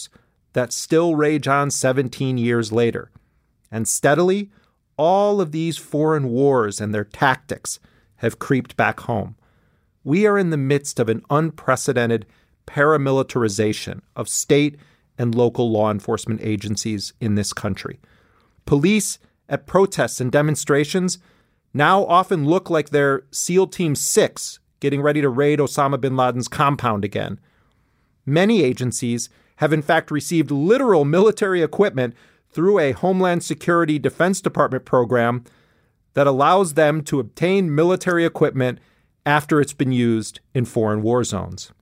that still rage on seventeen years later. And steadily, all of these foreign wars and their tactics have creeped back home. We are in the midst of an unprecedented paramilitarization of state and local law enforcement agencies in this country. Police at protests and demonstrations now often look like they're SEAL Team six getting ready to raid Osama bin Laden's compound again. Many agencies have in fact received literal military equipment through a Homeland Security Defense Department program that allows them to obtain military equipment after it's been used in foreign war zones.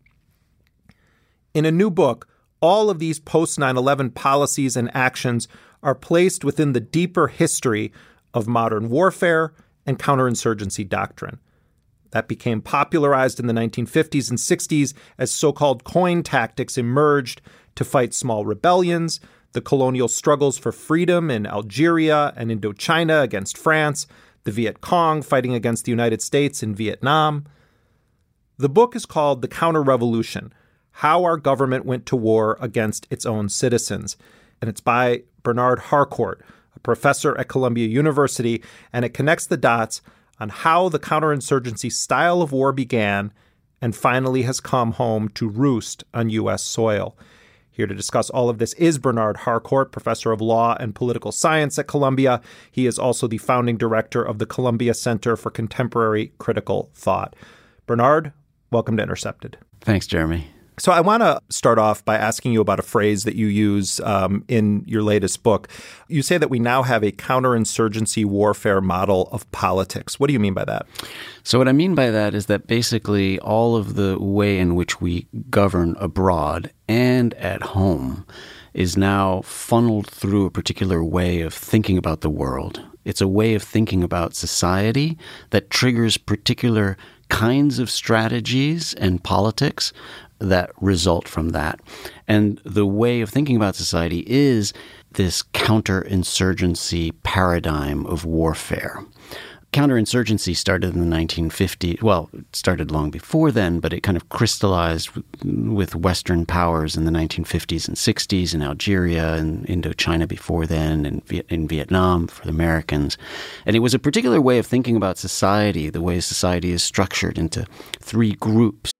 In a new book, all of these post nine eleven policies and actions are placed within the deeper history of modern warfare and counterinsurgency doctrine. That became popularized in the nineteen fifties and sixties as so-called coin tactics emerged to fight small rebellions, the colonial struggles for freedom in Algeria and Indochina against France, the Viet Cong fighting against the United States in Vietnam. The book is called The Counter-Revolution: How Our Government Went to War Against Its Own Citizens, and it's by Bernard Harcourt, a professor at Columbia University, and it connects the dots on how the counterinsurgency style of war began and finally has come home to roost on U S soil. Here to discuss all of this is Bernard Harcourt, professor of law and political science at Columbia. He is also the founding director of the Columbia Center for Contemporary Critical Thought. Bernard, welcome to Intercepted.
Thanks, Jeremy.
So I want to start off by asking you about a phrase that you use um, in your latest book. You say that we now have a counterinsurgency warfare model of politics. What do you mean by that?
So what I mean by that is that basically all of the way in which we govern abroad and at home is now funneled through a particular way of thinking about the world. It's a way of thinking about society that triggers particular kinds of strategies and politics that result from that. And the way of thinking about society is this counterinsurgency paradigm of warfare. Counterinsurgency started in the nineteen fifties. Well, it started long before then, but it kind of crystallized with Western powers in the nineteen fifties and sixties in Algeria and Indochina before then, and in Vietnam for the Americans. And it was a particular way of thinking about society, the way society is structured into three groups.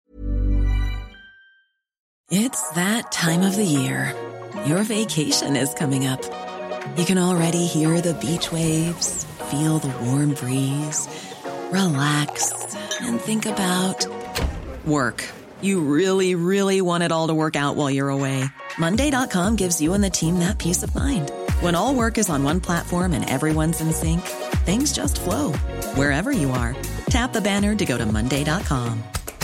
It's that time of the year. Your vacation is coming up. You can already hear the beach waves, feel the warm breeze, relax, and think about work. You really, really want it all to work out while you're away. Monday dot com gives you and the team that peace of mind. When all work is on one platform and everyone's in sync, things just flow. Wherever you are, tap the banner to go to Monday dot com.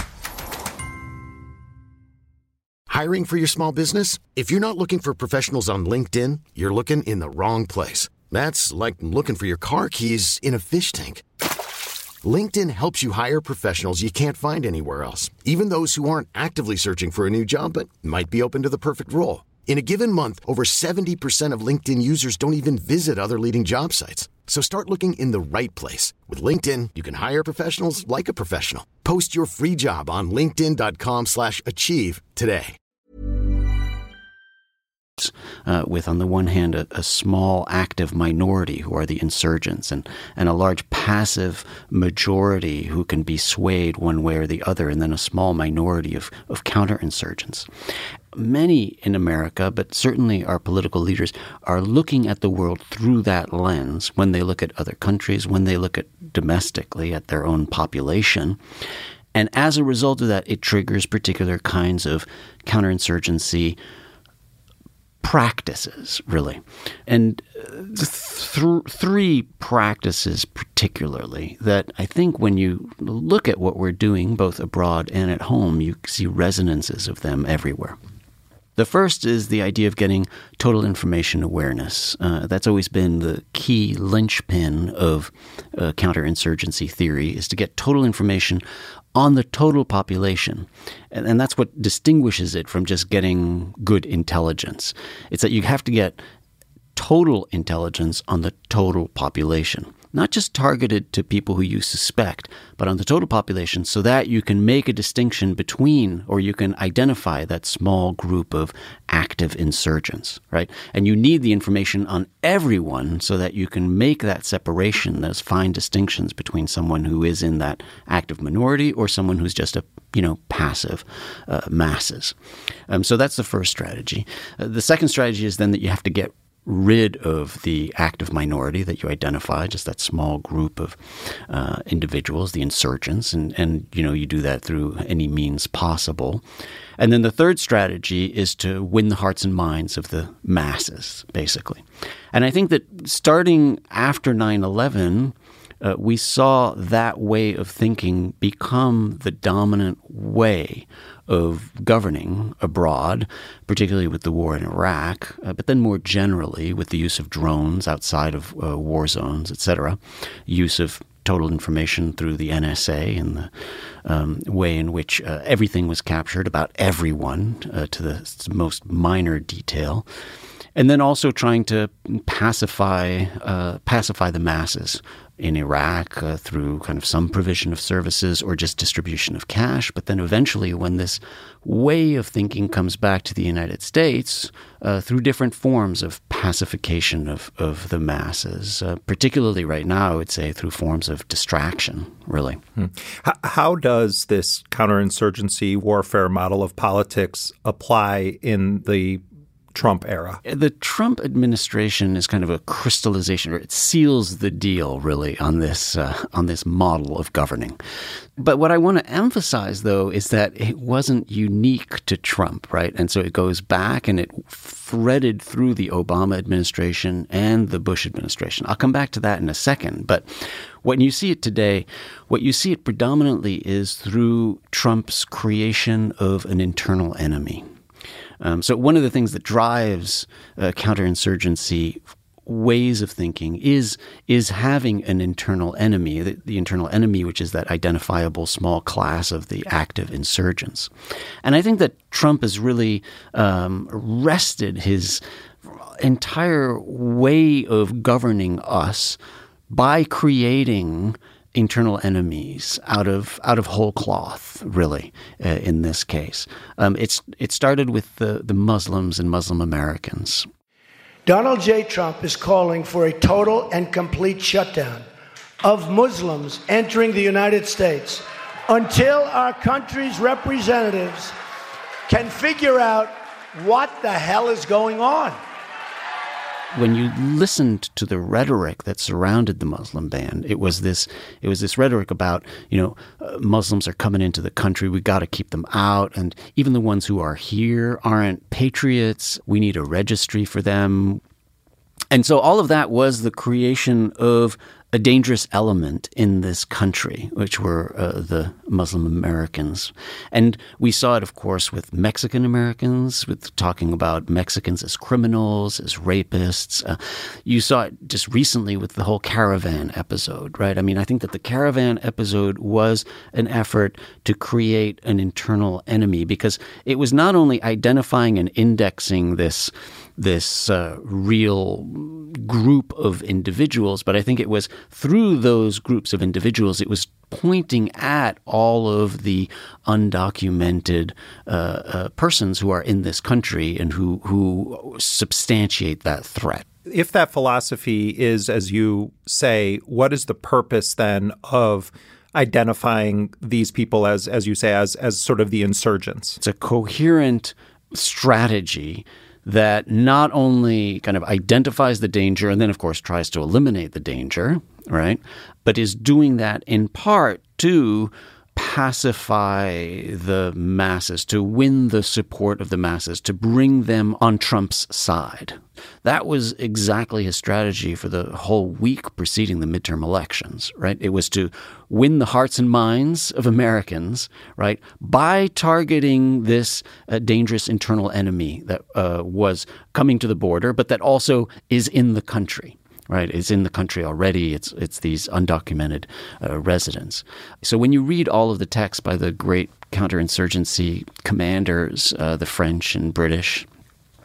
Hiring for your small business? If you're not looking for professionals on LinkedIn, you're looking in the wrong place. That's like looking for your car keys in a fish tank. LinkedIn helps you hire professionals you can't find anywhere else, even those who aren't actively searching for a new job but might be open to the perfect role. In a given month, over seventy percent of LinkedIn users don't even visit other leading job sites. So start looking in the right place. With LinkedIn, you can hire professionals like a professional. Post your free job on linkedin dot com slash achieve today.
Uh, with, on the one hand, a, a small active minority who are the insurgents and, and a large passive majority who can be swayed one way or the other, and then a small minority of, of counterinsurgents. Many in America, but certainly our political leaders, are looking at the world through that lens when they look at other countries, when they look at domestically at their own population. And as a result of that, it triggers particular kinds of counterinsurgency practices, really. And th- three practices particularly that I think when you look at what we're doing, both abroad and at home, you see resonances of them everywhere. The first is the idea of getting total information awareness. Uh, that's always been the key linchpin of uh, counterinsurgency theory, is to get total information on the total population. And, and that's what distinguishes it from just getting good intelligence. It's that you have to get total intelligence on the total population. not just targeted to people who you suspect, but on the total population, so that you can make a distinction between, or you can identify that small group of active insurgents, right? And you need the information on everyone so that you can make that separation, those fine distinctions between someone who is in that active minority or someone who's just a, you know, passive uh, masses. Um, so that's the first strategy. Uh, the second strategy is then that you have to get rid of the active minority that you identify, just that small group of uh, individuals, the insurgents, and, and, you know, you do that through any means possible. And then the third strategy is to win the hearts and minds of the masses, basically. And I think that starting after nine eleven, uh, we saw that way of thinking become the dominant way of governing abroad, particularly with the war in Iraq, uh, but then more generally with the use of drones outside of uh, war zones, et cetera, use of total information through the N S A and the um, way in which uh, everything was captured about everyone uh, to the most minor detail. And then also trying to pacify uh, pacify the masses in Iraq uh, through kind of some provision of services or just distribution of cash. But then eventually, when this way of thinking comes back to the United States, uh, through different forms of pacification of, of the masses, uh, particularly right now, I would say through forms of distraction, really.
Hmm. H- how does this counterinsurgency warfare model of politics apply in the Trump era?
The Trump administration is kind of a crystallization, or it seals the deal, really, on this uh, on this model of governing. But what I want to emphasize, though, is that it wasn't unique to Trump, right? And so it goes back and it threaded through the Obama administration and the Bush administration. I'll come back to that in a second. But when you see it today, what you see it predominantly is through Trump's creation of an internal enemy. Um, so one of the things that drives uh, counterinsurgency ways of thinking is is having an internal enemy, the, the internal enemy, which is that identifiable small class of the active insurgents. And I think that Trump has really um, wrested his entire way of governing us by creating internal enemies out of out of whole cloth, really, uh, in this case. Um, it's it started with the, the Muslims and Muslim Americans.
Donald J. Trump is calling for a total and complete shutdown of Muslims entering the United States until our country's representatives can figure out what the hell is going on.
When you listened to the rhetoric that surrounded the Muslim ban, it was this it was this rhetoric about, you know, uh, Muslims are coming into the country, we got to keep them out, and even the ones who are here aren't patriots, we need a registry for them. And so all of that was the creation of a dangerous element in this country, which were uh, the Muslim Americans. And we saw it, of course, with Mexican Americans, with talking about Mexicans as criminals, as rapists. Uh, you saw it just recently with the whole caravan episode, right? I mean, I think that the caravan episode was an effort to create an internal enemy, because it was not only identifying and indexing this this uh, real group of individuals, but I think it was through those groups of individuals, it was pointing at all of the undocumented uh, uh, persons who are in this country and who, who substantiate that threat.
If that philosophy is, as you say, what is the purpose then of identifying these people as, as you say, as, as sort of the insurgents?
It's a coherent strategy that not only kind of identifies the danger and then, of course, tries to eliminate the danger, right, but is doing that in part to pacify the masses, to win the support of the masses, to bring them on Trump's side. That was exactly his strategy for the whole week preceding the midterm elections, right? It was to win the hearts and minds of Americans, right, by targeting this uh, dangerous internal enemy that uh, was coming to the border, but that also is in the country. Right, it's in the country already. It's it's these undocumented uh, residents. So when you read all of the texts by the great counterinsurgency commanders, uh, the French and British,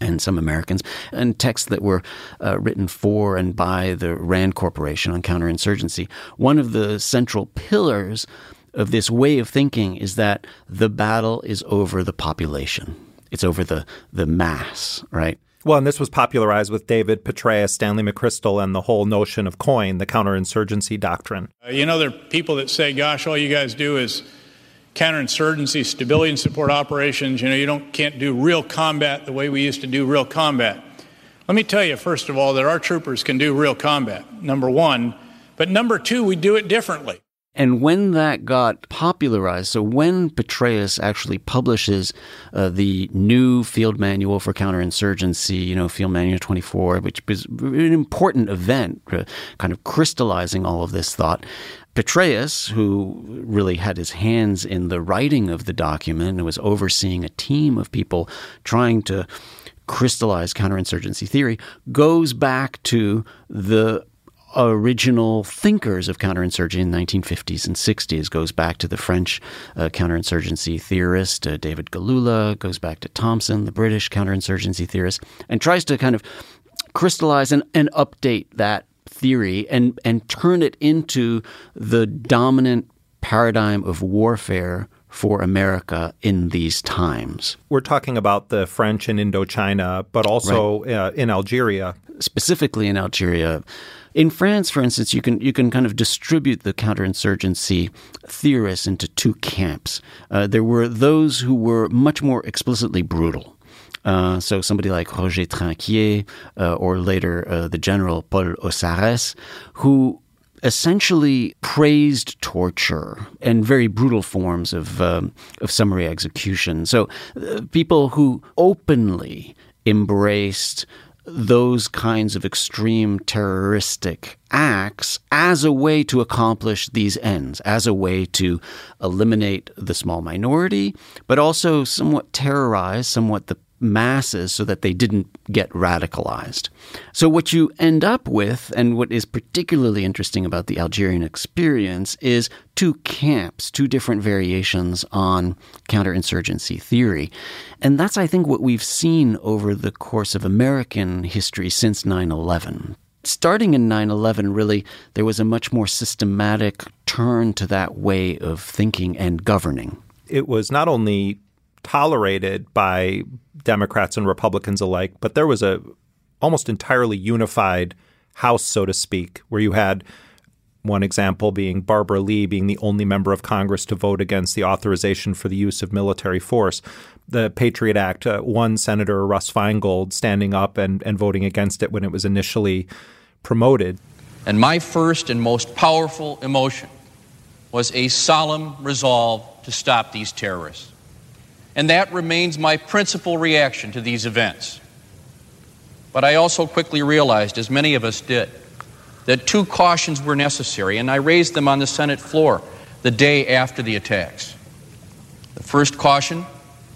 and some Americans, and texts that were uh, written for and by the RAND Corporation on counterinsurgency. One of the central pillars of this way of thinking is that the battle is over the population. It's over the, the mass, right?
Well, and this was popularized with David Petraeus, Stanley McChrystal, and the whole notion of COIN, the counterinsurgency doctrine.
Uh, you know, there are people that say, gosh, all you guys do is counterinsurgency, stability and support operations. You know, you don't can't do real combat the way we used to do real combat. Let me tell you, first of all, that our troopers can do real combat, number one. But number two, we do it differently.
And when that got popularized, so when Petraeus actually publishes uh, the new field manual for counterinsurgency, you know, Field Manual twenty-four, which was an important event, uh, kind of crystallizing all of this thought, Petraeus, who really had his hands in the writing of the document and was overseeing a team of people trying to crystallize counterinsurgency theory, goes back to the original thinkers of counterinsurgency in the nineteen fifties and sixties, goes back to the French uh, counterinsurgency theorist uh, David Galula, goes back to Thompson, the British counterinsurgency theorist, and tries to kind of crystallize and, and update that theory and, and turn it into the dominant paradigm of warfare for America in these times.
We're talking about the French in Indochina, but also right. uh, in Algeria.
Specifically in Algeria. In France, for instance, you can you can kind of distribute the counterinsurgency theorists into two camps. Uh, there were those who were much more explicitly brutal. Uh, so somebody like Roger Trinquier, uh, or later uh, the general Paul Ossarès, who essentially praised torture and very brutal forms of um, of summary execution. So uh, people who openly embraced those kinds of extreme terroristic acts as a way to accomplish these ends, as a way to eliminate the small minority, but also somewhat terrorize somewhat the masses so that they didn't get radicalized. So what you end up with, and what is particularly interesting about the Algerian experience, is two camps, two different variations on counterinsurgency theory. And that's, I think, what we've seen over the course of American history since nine eleven. Starting in nine eleven, really, there was a much more systematic turn to that way of thinking and governing.
It was not only tolerated by Democrats and Republicans alike, but there was a almost entirely unified House, so to speak, where you had one example being Barbara Lee being the only member of Congress to vote against the authorization for the use of military force. The Patriot Act, uh, one Senator Russ Feingold standing up and, and voting against it when it was initially promoted.
And my first and most powerful emotion was a solemn resolve to stop these terrorists. And that remains my principal reaction to these events. But I also quickly realized, as many of us did, that two cautions were necessary, and I raised them on the Senate floor the day after the attacks. The first caution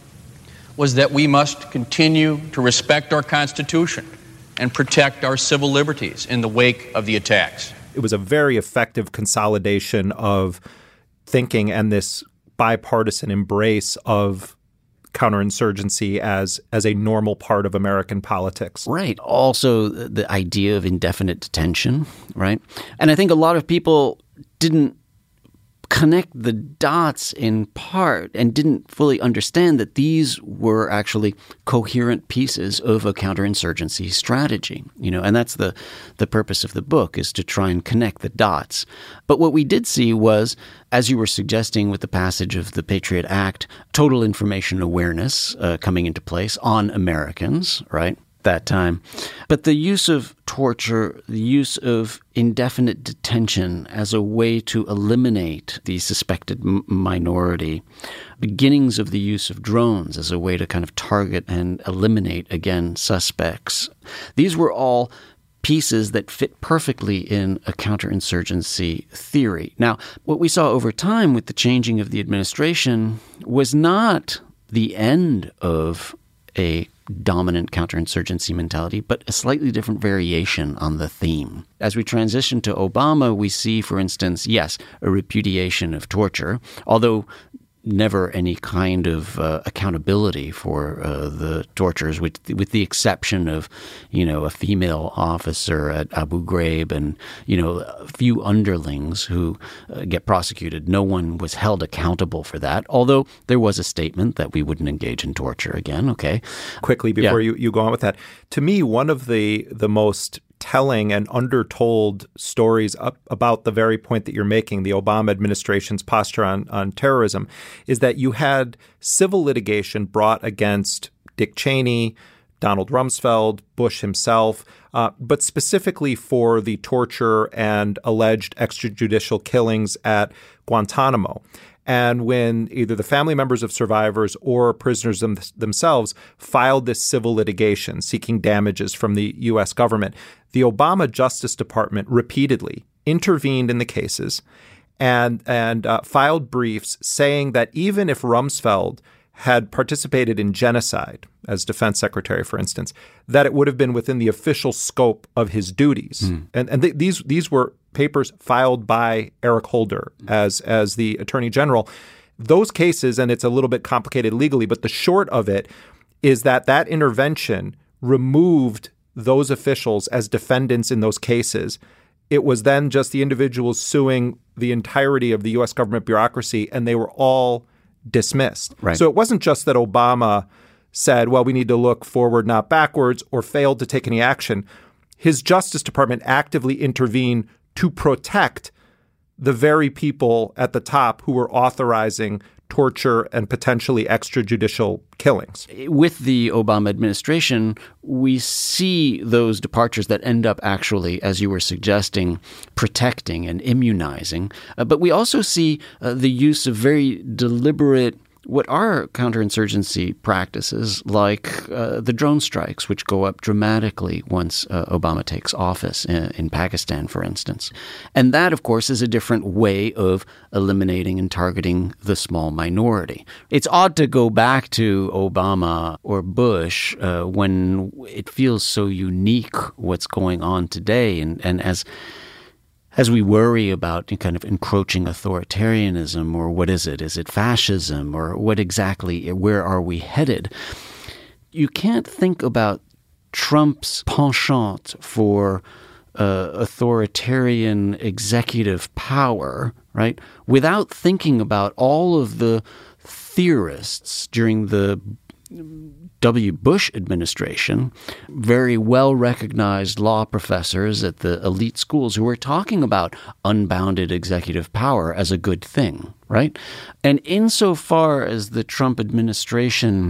was that we must continue to respect our Constitution and protect our civil liberties in the wake of the attacks.
It was a very effective consolidation of thinking and this bipartisan embrace of counterinsurgency as as a normal part of American politics.
Right. Also, the idea of indefinite detention, right? And I think a lot of people didn't connect the dots in part and didn't fully understand that these were actually coherent pieces of a counterinsurgency strategy, you know, and that's the, the purpose of the book, is to try and connect the dots. But what we did see was, as you were suggesting with the passage of the Patriot Act, total information awareness uh, coming into place on Americans, right? That time. But the use of torture, the use of indefinite detention as a way to eliminate the suspected m- minority, beginnings of the use of drones as a way to kind of target and eliminate, again, suspects. These were all pieces that fit perfectly in a counterinsurgency theory. Now, what we saw over time with the changing of the administration was not the end of a dominant counterinsurgency mentality, but a slightly different variation on the theme. As we transition to Obama, we see, for instance, yes, a repudiation of torture, although never any kind of uh, accountability for uh, the tortures, with with the exception of, you know, a female officer at Abu Ghraib and, you know, a few underlings who uh, get prosecuted. No one was held accountable for that, although there was a statement that we wouldn't engage in torture again. Okay.
Quickly, before
Yeah.
you, you go on with that, to me, one of the the most telling and undertold stories up about the very point that you're making, the Obama administration's posture on, on terrorism, is that you had civil litigation brought against Dick Cheney, Donald Rumsfeld, Bush himself, uh, but specifically for the torture and alleged extrajudicial killings at Guantanamo. And when either the family members of survivors or prisoners them- themselves filed this civil litigation seeking damages from the U S government, the Obama Justice Department repeatedly intervened in the cases and, and uh, filed briefs saying that even if Rumsfeld had participated in genocide as defense secretary, for instance, that it would have been within the official scope of his duties. Mm. And, and th- these these were papers filed by Eric Holder as as the attorney general. Those cases, and it's a little bit complicated legally, but the short of it is that that intervention removed those officials as defendants in those cases. It was then just the individuals suing the entirety of the U S government bureaucracy, and they were all dismissed.
Right.
So it wasn't just that Obama said, well, we need to look forward, not backwards, or failed to take any action. His Justice Department actively intervened to protect the very people at the top who were authorizing torture and potentially extrajudicial killings.
With the Obama administration, we see those departures that end up actually, as you were suggesting, protecting and immunizing. Uh, but we also see uh, the use of very deliberate, what are counterinsurgency practices, like uh, the drone strikes, which go up dramatically once uh, Obama takes office in, in Pakistan, for instance. And that, of course, is a different way of eliminating and targeting the small minority. It's odd to go back to Obama or Bush uh, when it feels so unique what's going on today. And, and as As we worry about kind of encroaching authoritarianism, or what is it? Is it fascism, or what exactly, where are we headed? You can't think about Trump's penchant for uh, authoritarian executive power, right, without thinking about all of the theorists during the W. Bush administration, very well-recognized law professors at the elite schools who were talking about unbounded executive power as a good thing, right? And insofar as the Trump administration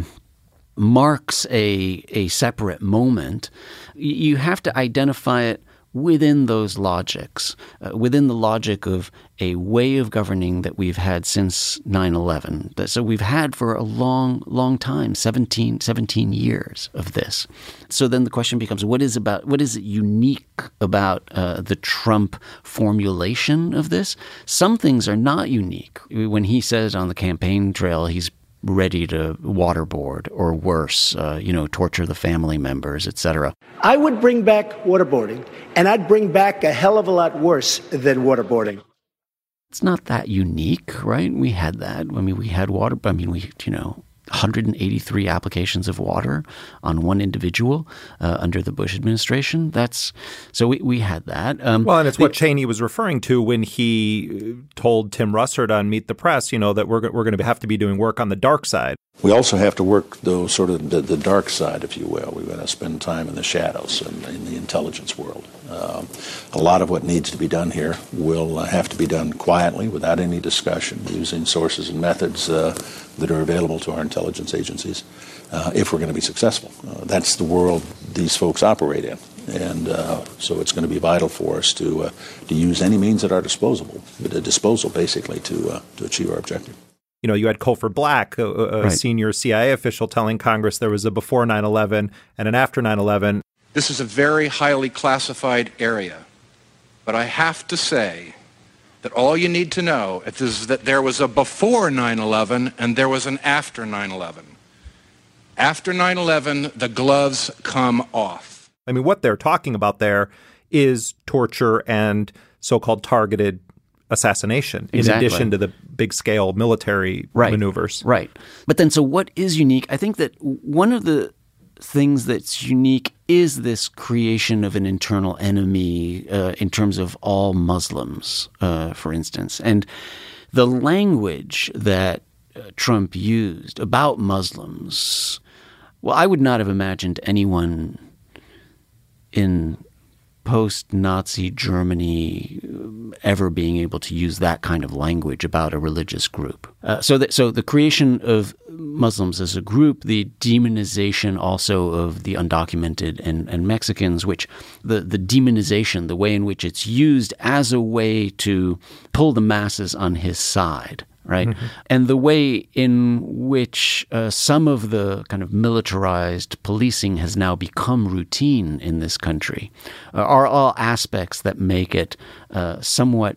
marks a, a separate moment, you have to identify it within those logics, uh, within the logic of a way of governing that we've had since nine eleven. So we've had for a long, long time, seventeen, seventeen years of this. So then the question becomes, what is about what is unique about uh, the Trump formulation of this? Some things are not unique. When he says on the campaign trail he's ready to waterboard or worse, uh, you know, torture the family members, et cetera.
I would bring back waterboarding, and I'd bring back a hell of a lot worse than waterboarding.
It's not that unique, right? We had that. I mean, we had water, I mean, we, you know, one hundred eighty-three applications of water on one individual uh, under the Bush administration. That's so we, we had that. Um,
well, and it's what Cheney was referring to when he told Tim Russert on Meet the Press, you know, that we're we're going to have to be doing work on the dark side.
We also have to work, though, sort of the, the dark side, if you will. We're going to spend time in the shadows and in the intelligence world. Um, a lot of what needs to be done here will uh, have to be done quietly, without any discussion, using sources and methods uh, that are available to our intelligence agencies, uh, if we're going to be successful. Uh, that's the world these folks operate in. And uh, so it's going to be vital for us to uh, to use any means at our disposal, at a disposal, basically, to uh, to achieve our objective.
You know, you had Colfer Black, a, a right. senior C I A official, telling Congress there was a before nine eleven and an after nine eleven.
This is a very highly classified area, but I have to say that all you need to know is that there was a before nine eleven and there was an after nine eleven. After nine eleven, the gloves come off.
I mean, what they're talking about there is torture and so-called targeted assassination in
Exactly.
addition to the big-scale military
right.
maneuvers.
Right. But then so what is unique? I think that one of the things that's unique is this creation of an internal enemy uh, in terms of all Muslims, uh, for instance. And the language that uh, Trump used about Muslims, well, I would not have imagined anyone in post-Nazi Germany ever being able to use that kind of language about a religious group. Uh, so, that, so the creation of Muslims as a group, the demonization also of the undocumented and, and Mexicans, which the, the demonization, the way in which it's used as a way to pull the masses on his side, right? Mm-hmm. And the way in which uh, some of the kind of militarized policing has now become routine in this country uh, are all aspects that make it uh, somewhat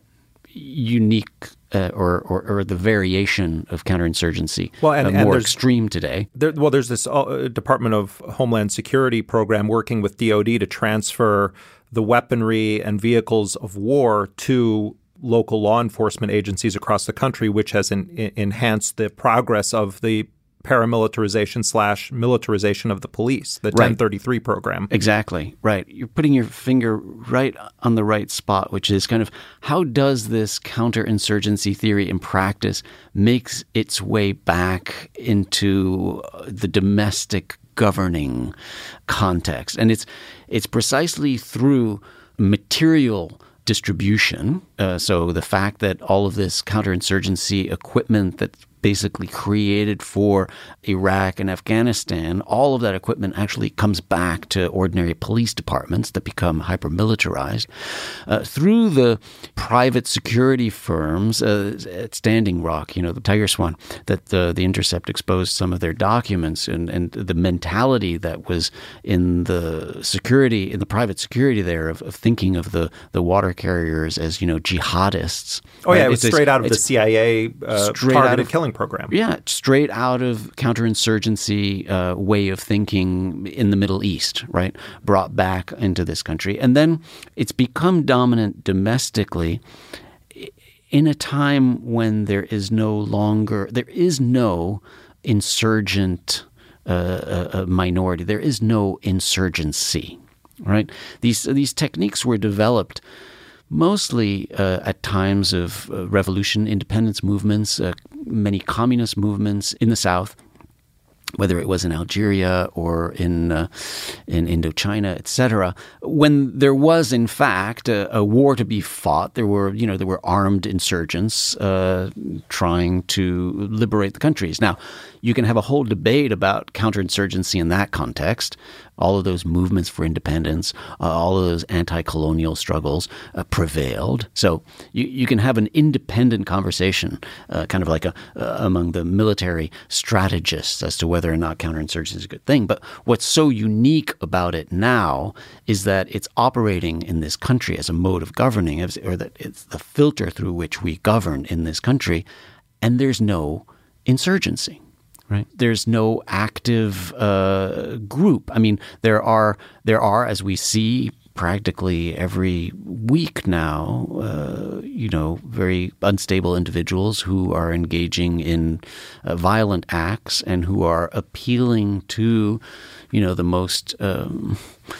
unique uh, or, or, or the variation of counterinsurgency
well, and,
uh,
and
more
there's,
extreme today.
There, well, there's this uh, Department of Homeland Security program working with D O D to transfer the weaponry and vehicles of war to local law enforcement agencies across the country, which has in, in, enhanced the progress of the paramilitarization slash militarization of the police, the
Right.
ten thirty-three program.
Exactly. Right. You're putting your finger right on the right spot, which is kind of how does this counterinsurgency theory in practice makes its way back into the domestic governing context. And it's it's precisely through material distribution. Uh, so the fact that all of this counterinsurgency equipment that's basically created for Iraq and Afghanistan, all of that equipment actually comes back to ordinary police departments that become hyper-militarized. Uh, through the private security firms uh, at Standing Rock, you know, the Tiger Swan, that the, the Intercept exposed some of their documents and, and the mentality that was in the security, in the private security there of, of thinking of the, the water carriers as, you know, jihadists.
Oh, yeah,
right?
it was
It's-
straight out of the
it's
C I A uh,
straight
targeted
out of-
killing program.
Yeah, straight out of counterinsurgency uh, way of thinking in the Middle East, right? Brought back into this country. And then it's become dominant domestically in a time when there is no longer, there is no insurgent uh, uh, minority. There is no insurgency, right? These, these techniques were developed mostly uh, at times of uh, revolution, independence movements, uh, many communist movements in the South, whether it was in Algeria or in uh, in Indochina, et cetera. When there was, in fact, a, a war to be fought, there were, you know, there were armed insurgents uh, trying to liberate the countries. Now, you can have a whole debate about counterinsurgency in that context. All of those movements for independence, uh, all of those anti-colonial struggles uh, prevailed. So you, you can have an independent conversation, uh, kind of like a, uh, among the military strategists as to whether or not counterinsurgency is a good thing. But what's so unique about it now is that it's operating in this country as a mode of governing, or that it's the filter through which we govern in this country, and there's no insurgency. Right. There's no active uh, group. I mean, there are, there are, as we see practically every week now, uh, you know, very unstable individuals who are engaging in uh, violent acts and who are appealing to, you know, the most um,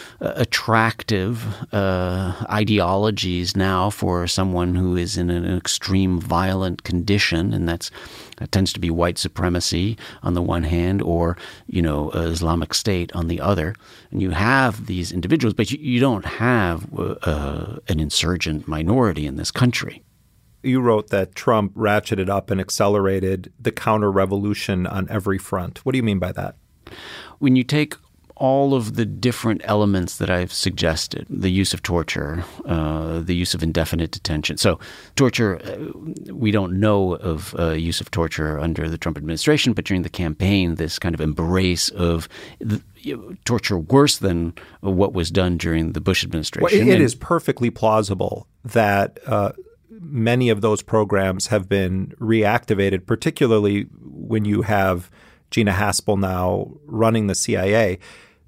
attractive uh, ideologies now for someone who is in an extreme violent condition, and that's that tends to be white supremacy on the one hand, or, you know, Islamic State on the other. And you have these individuals, but you, you don't have uh, an insurgent minority in this country.
You wrote that Trump ratcheted up and accelerated the counter-revolution on every front. What do you mean by that?
When you take all of the different elements that I've suggested, the use of torture, uh, the use of indefinite detention. So torture, uh, we don't know of uh, use of torture under the Trump administration, but during the campaign, this kind of embrace of the, you know, torture worse than what was done during the Bush administration.
Well, it, it
and,
is perfectly plausible that uh, many of those programs have been reactivated, particularly when you have Gina Haspel now running the C I A.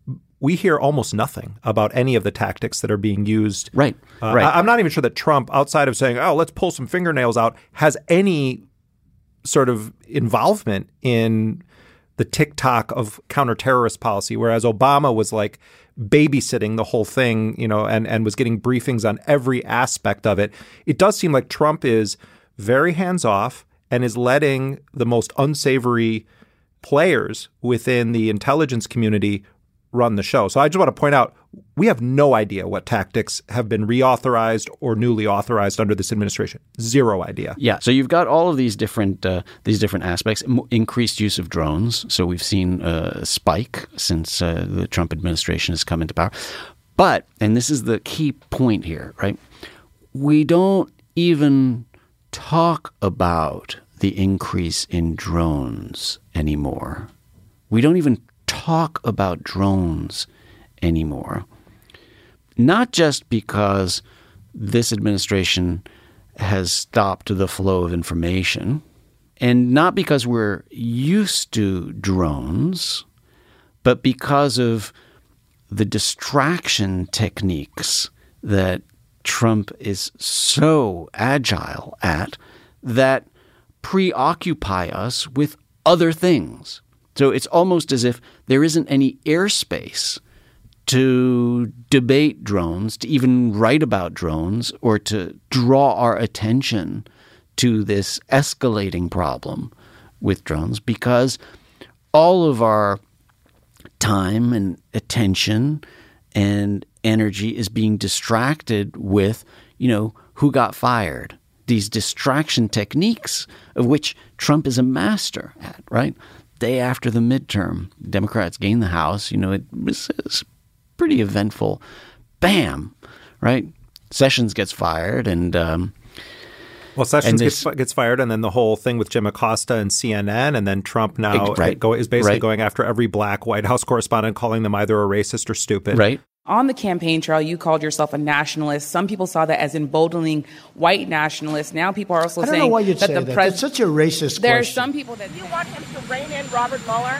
we hear almost nothing about any of the tactics that are being used.
Right,
Uh,
right.
I, I'm not even sure that Trump, outside of saying, oh, let's pull some fingernails out, has any sort of involvement in the tick-tock of counterterrorist policy, whereas Obama was like babysitting the whole thing, you know, and, and was getting briefings on every aspect of it. It does seem like Trump is very hands-off and is letting the most unsavory players within the intelligence community run the show. So I just want to point out, we have no idea what tactics have been reauthorized or newly authorized under this administration. Zero idea.
Yeah. So you've got all of these different uh, these different aspects. M- increased use of drones. So we've seen a spike since uh, the Trump administration has come into power. But, and this is the key point here, right? We don't even talk about the increase in drones anymore. We don't even talk about drones anymore. Not just because this administration has stopped the flow of information, and not because we're used to drones, but because of the distraction techniques that Trump is so agile at that preoccupy us with other things. So it's almost as if there isn't any airspace to debate drones, to even write about drones, or to draw our attention to this escalating problem with drones, because all of our time and attention and energy is being distracted with, you know, who got fired. These distraction techniques of which Trump is a master at, right? Day after the midterm, Democrats gain the House. You know, it was, it was pretty eventful. Bam, right? Sessions gets fired, and um,
well, Sessions
and this,
gets, gets fired, and then the whole thing with Jim Acosta and C N N, and then Trump now
right,
go, is basically
right.
going after every black White House correspondent, calling them either a racist or stupid.
Right.
On the campaign trail, you called yourself a nationalist. Some people saw that as emboldening white nationalists. Now people are also
I don't
saying
know why you'd
that
say
the
that.
president.
That's such a racist
There
question.
are some people that
You want him to rein in Robert Mueller?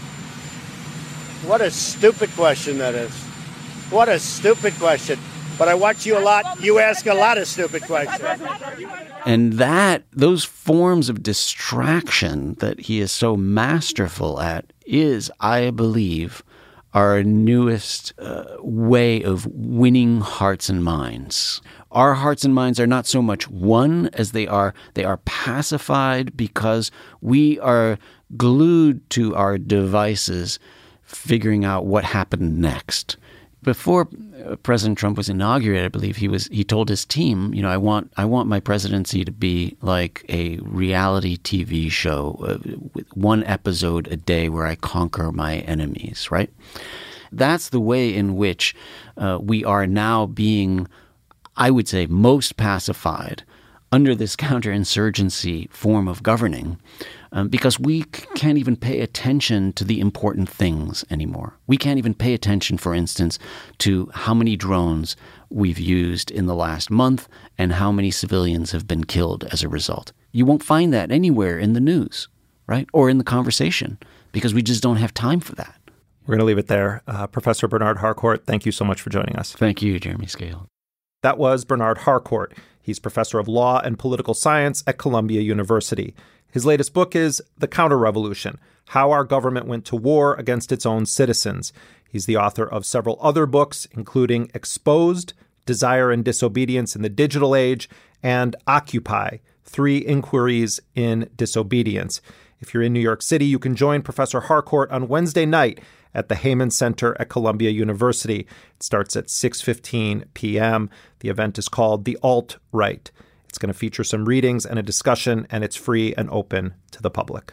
What a stupid question that is. What a stupid question. But I watch you a lot. You ask a lot of stupid questions.
And that, those forms of distraction that he is so masterful at is, I believe, our newest uh, way of winning hearts and minds. Our hearts and minds are not so much won as they are they are pacified because we are glued to our devices figuring out what happened next. Before President Trump was inaugurated, I believe he was he told his team, you know, I want I want my presidency to be like a reality T V show uh, with one episode a day where I conquer my enemies, right? That's the way in which uh, we are now being, I would say, most pacified under this counterinsurgency form of governing. Um, because we c- can't even pay attention to the important things anymore. We can't even pay attention, for instance, to how many drones we've used in the last month and how many civilians have been killed as a result. You won't find that anywhere in the news, right? Or in the conversation, because we just don't have time for that.
We're going to leave it there. Uh, Professor Bernard Harcourt, thank you so much for joining us.
Thank you, Jeremy Scale.
That was Bernard Harcourt. He's professor of law and political science at Columbia University. His latest book is The Counter-Revolution: How Our Government Went to War Against Its Own Citizens. He's the author of several other books, including Exposed, Desire and Disobedience in the Digital Age, and Occupy, Three Inquiries in Disobedience. If you're in New York City, you can join Professor Harcourt on Wednesday night at the Heyman Center at Columbia University. It starts at six fifteen p.m. The event is called The Alt-Right. It's going to feature some readings and a discussion, and it's free and open to the public.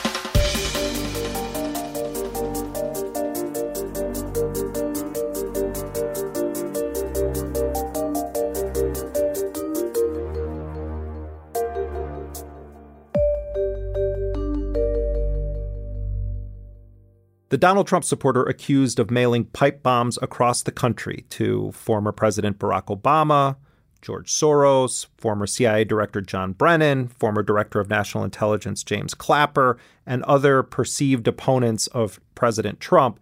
The Donald Trump supporter accused of mailing pipe bombs across the country to former President Barack Obama, George Soros, former C I A Director John Brennan, former Director of National Intelligence James Clapper, and other perceived opponents of President Trump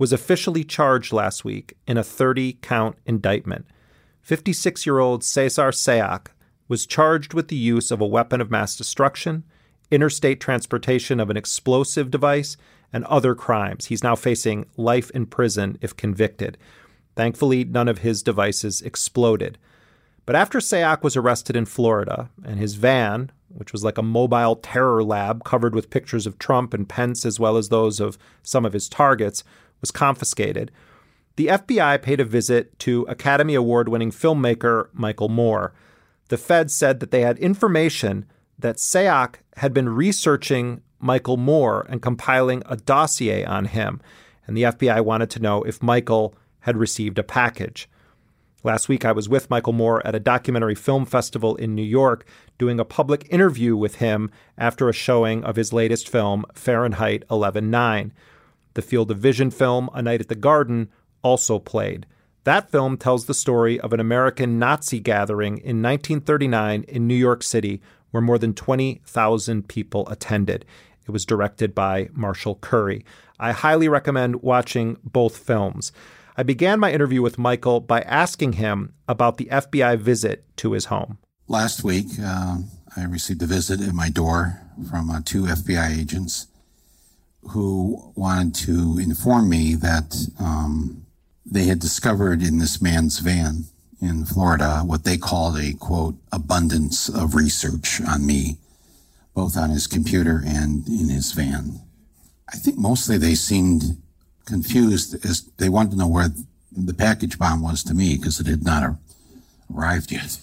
was officially charged last week in a thirty-count indictment. fifty-six-year-old Cesar Sayoc was charged with the use of a weapon of mass destruction, interstate transportation of an explosive device, and other crimes. He's now facing life in prison if convicted. Thankfully, none of his devices exploded. But after Sayoc was arrested in Florida, and his van, which was like a mobile terror lab covered with pictures of Trump and Pence as well as those of some of his targets, was confiscated, the F B I paid a visit to Academy Award-winning filmmaker Michael Moore. The feds said that they had information that Sayoc had been researching Michael Moore and compiling a dossier on him, and the F B I wanted to know if Michael had received a package. Last week, I was with Michael Moore at a documentary film festival in New York doing a public interview with him after a showing of his latest film, Fahrenheit eleven nine. The Field of Vision film, A Night at the Garden, also played. That film tells the story of an American Nazi gathering in nineteen thirty-nine in New York City where more than twenty thousand people attended. It was directed by Marshall Curry. I highly recommend watching both films. I began my interview with Michael by asking him about the F B I visit to his home.
Last week, uh, I received a visit at my door from uh, two F B I agents who wanted to inform me that um, they had discovered in this man's van in Florida what they called a, quote, abundance of research on me, both on his computer and in his van. I think mostly they seemed confused as they wanted to know where the package bomb was to me because it had not arrived yet.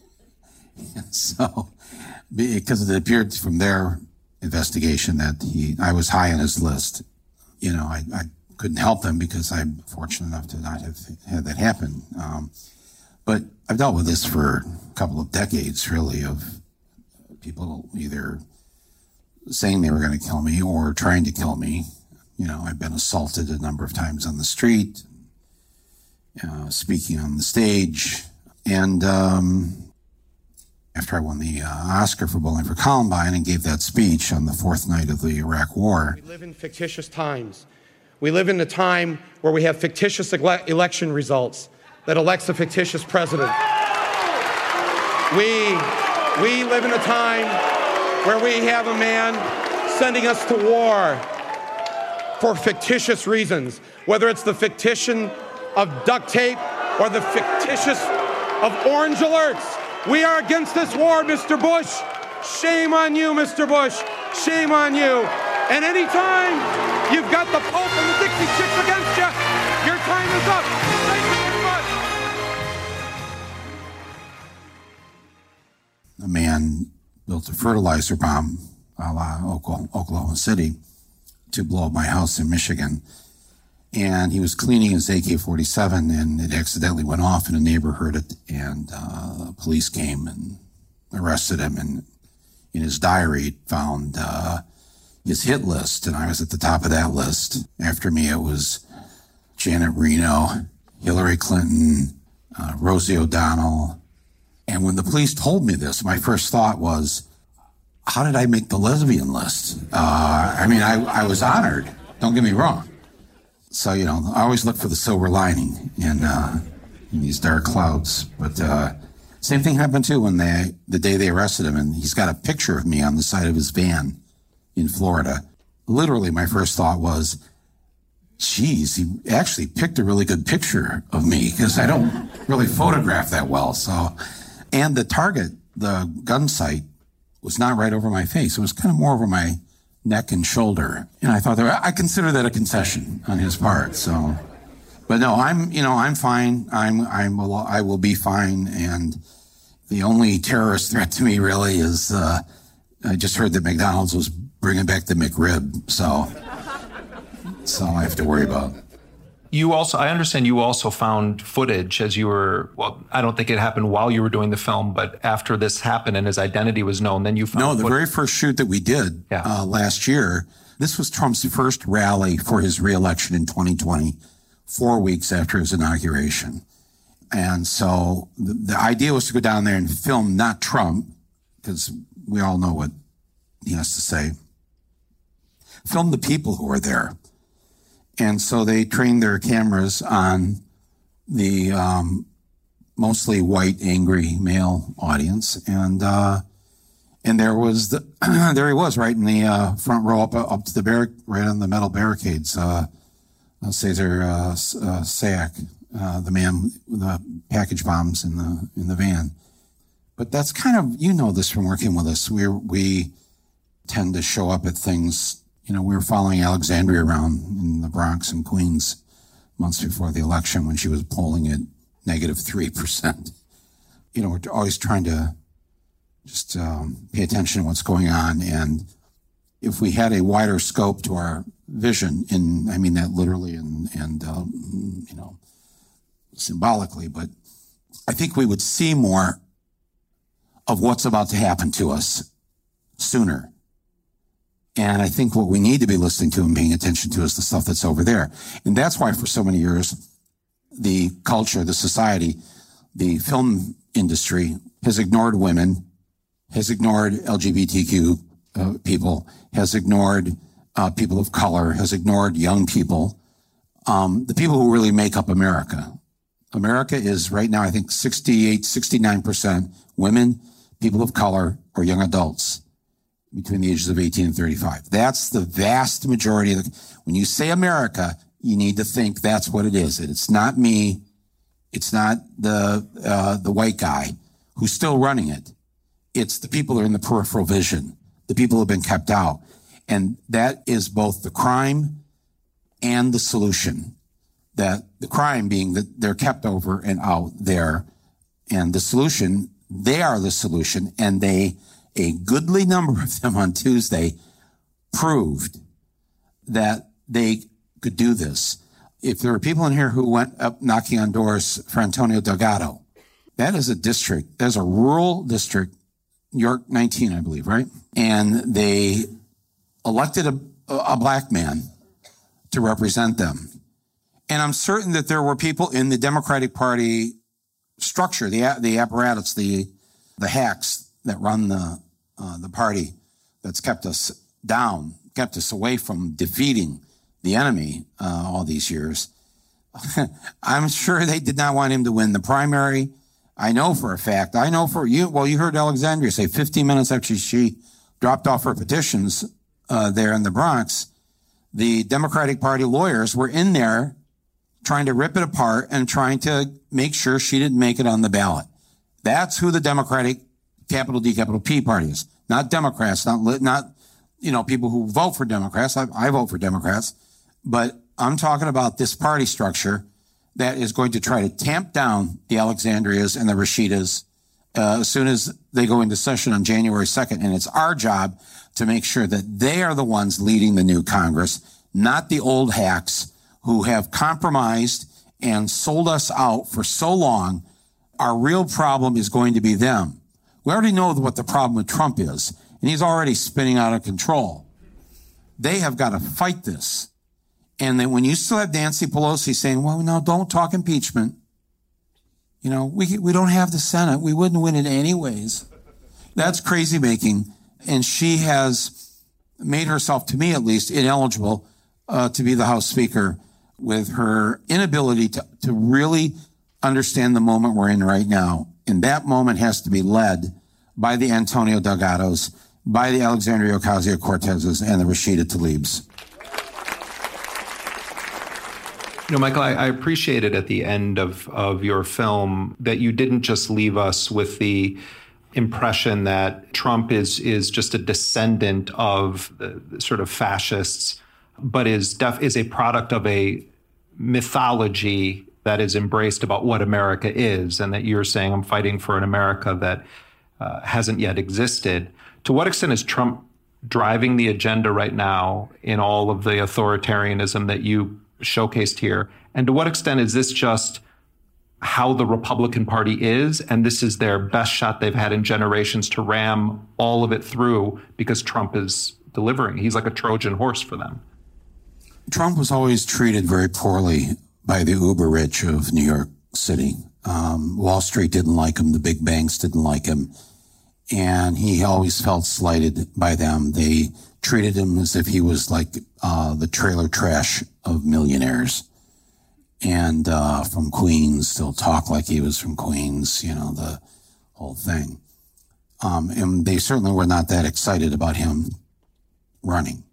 And so, because it appeared from their investigation that he, I was high on his list, you know, I, I couldn't help them because I'm fortunate enough to not have had that happen. Um, but I've dealt with this for a couple of decades, really, of people either saying they were going to kill me or trying to kill me. You know, I've been assaulted a number of times on the street, uh, speaking on the stage. And um, after I won the uh, Oscar for Bowling for Columbine and gave that speech on the fourth night of the Iraq War.
We live in fictitious times. We live in a time where we have fictitious ele- election results that elects a fictitious president. We, we live in a time where we have a man sending us to war for fictitious reasons, whether it's the fictition of duct tape or the fictitious of orange alerts. We are against this war, Mister Bush. Shame on you, Mister Bush. Shame on you. And anytime you've got the Pope and the Dixie Chicks against you, your time is up. Thank you very much.
A man built a fertilizer bomb a la Oklahoma City to blow up my house in Michigan. And he was cleaning his A K forty-seven and it accidentally went off and a neighbor heard it and uh, police came and arrested him. And in his diary it found uh, his hit list and I was at the top of that list. After me it was Janet Reno, Hillary Clinton, uh, Rosie O'Donnell. And when the police told me this, my first thought was, how did I make the lesbian list? Uh, I mean, I, I was honored. Don't get me wrong. So, you know, I always look for the silver lining in, uh, in these dark clouds. But uh, same thing happened, too, when they, the day they arrested him. And he's got a picture of me on the side of his van in Florida. Literally, my first thought was, geez, he actually picked a really good picture of me because I don't really photograph that well. So, and the target, the gun sight, was not right over my face. It was kind of more over my neck and shoulder. And I thought, that, I consider that a concession on his part. So, but no, I'm, you know, I'm fine. I'm, I'm, I will be fine. And the only terrorist threat to me really is, uh, I just heard that McDonald's was bringing back the McRib. So that's all I have to worry about.
You also, I understand you also found footage as you were, well, I don't think it happened while you were doing the film, but after this happened and his identity was known, then you found
No, the
footage.
very first shoot that we did
yeah.
uh, last year, this was Trump's first rally for his reelection in twenty twenty, four weeks after his inauguration. And so the, the idea was to go down there and film not Trump, because we all know what he has to say. Film the people who are there. And so they trained their cameras on the um, mostly white, angry male audience. And uh, and there was the there he was right in the uh, front row up up to the barric right on the metal barricades. Uh, Cesar uh, uh, Sayak, uh, the man with the package bombs in the in the van. But that's kind of, you know this from working with us. We we tend to show up at things. You know, we were following Alexandria around in the Bronx and Queens months before the election when she was polling at negative three percent. You know, we're always trying to just um, pay attention to what's going on. And if we had a wider scope to our vision, in I mean that literally and, and uh, you know, symbolically, but I think we would see more of what's about to happen to us sooner. And I think what we need to be listening to and paying attention to is the stuff that's over there. And that's why for so many years, the culture, the society, the film industry has ignored women, has ignored L G B T Q uh, people, has ignored uh, people of color, has ignored young people, um, the people who really make up America. America is right now, I think, sixty-eight, sixty-nine percent women, people of color, or young adults between the ages of eighteen and thirty-five. That's the vast majority of the, when you say America, you need to think that's what it is. It's not me. It's not the, uh, the white guy who's still running it. It's the people who are in the peripheral vision, the people who have been kept out. And that is both the crime and the solution. That the crime being that they're kept over and out there, and the solution, they are the solution, and they, a goodly number of them on Tuesday proved that they could do this. If there were people in here who went up knocking on doors for Antonio Delgado, that is a district, that's a rural district, New York nineteen, I believe, right? And they elected a, a black man to represent them. And I'm certain that there were people in the Democratic Party structure, the the apparatus, the the hacks that run the uh, the party that's kept us down, kept us away from defeating the enemy uh, all these years. I'm sure they did not want him to win the primary. I know for a fact. I know for you. Well, you heard Alexandria say fifteen minutes after she dropped off her petitions uh, there in the Bronx, the Democratic Party lawyers were in there trying to rip it apart and trying to make sure she didn't make it on the ballot. That's who the Democratic capital D capital P party is. Not Democrats, not, not, you know, people who vote for Democrats. I, I vote for Democrats, but I'm talking about this party structure that is going to try to tamp down the Alexandrias and the Rashidas uh, as soon as they go into session on January second. And it's our job to make sure that they are the ones leading the new Congress, not the old hacks who have compromised and sold us out for so long. Our real problem is going to be them. We already know what the problem with Trump is, and he's already spinning out of control. They have got to fight this. And then when you still have Nancy Pelosi saying, well, no, don't talk impeachment. You know, we we don't have the Senate. We wouldn't win it anyways. That's crazy making. And she has made herself, to me at least, ineligible uh, to be the House Speaker with her inability to, to really understand the moment we're in right now. And that moment has to be led by the Antonio Delgados, by the Alexandria Ocasio-Cortezes, and the Rashida Tlaibs.
You know, Michael, I, I appreciate it at the end of, of your film that you didn't just leave us with the impression that Trump is is just a descendant of the, the sort of fascists, but is def, is a product of a mythology that is embraced about what America is, and that you're saying, I'm fighting for an America that uh, hasn't yet existed. To what extent is Trump driving the agenda right now in all of the authoritarianism that you showcased here? And to what extent is this just how the Republican Party is, and this is their best shot they've had in generations to ram all of it through because Trump is delivering? He's like a Trojan horse for them.
Trump was always treated very poorly by the uber rich of New York City. Um, Wall Street didn't like him. The big banks didn't like him. And he always felt slighted by them. They treated him as if he was like uh, the trailer trash of millionaires. And uh, from Queens, still talk like he was from Queens, you know, the whole thing. Um, and they certainly were not that excited about him running.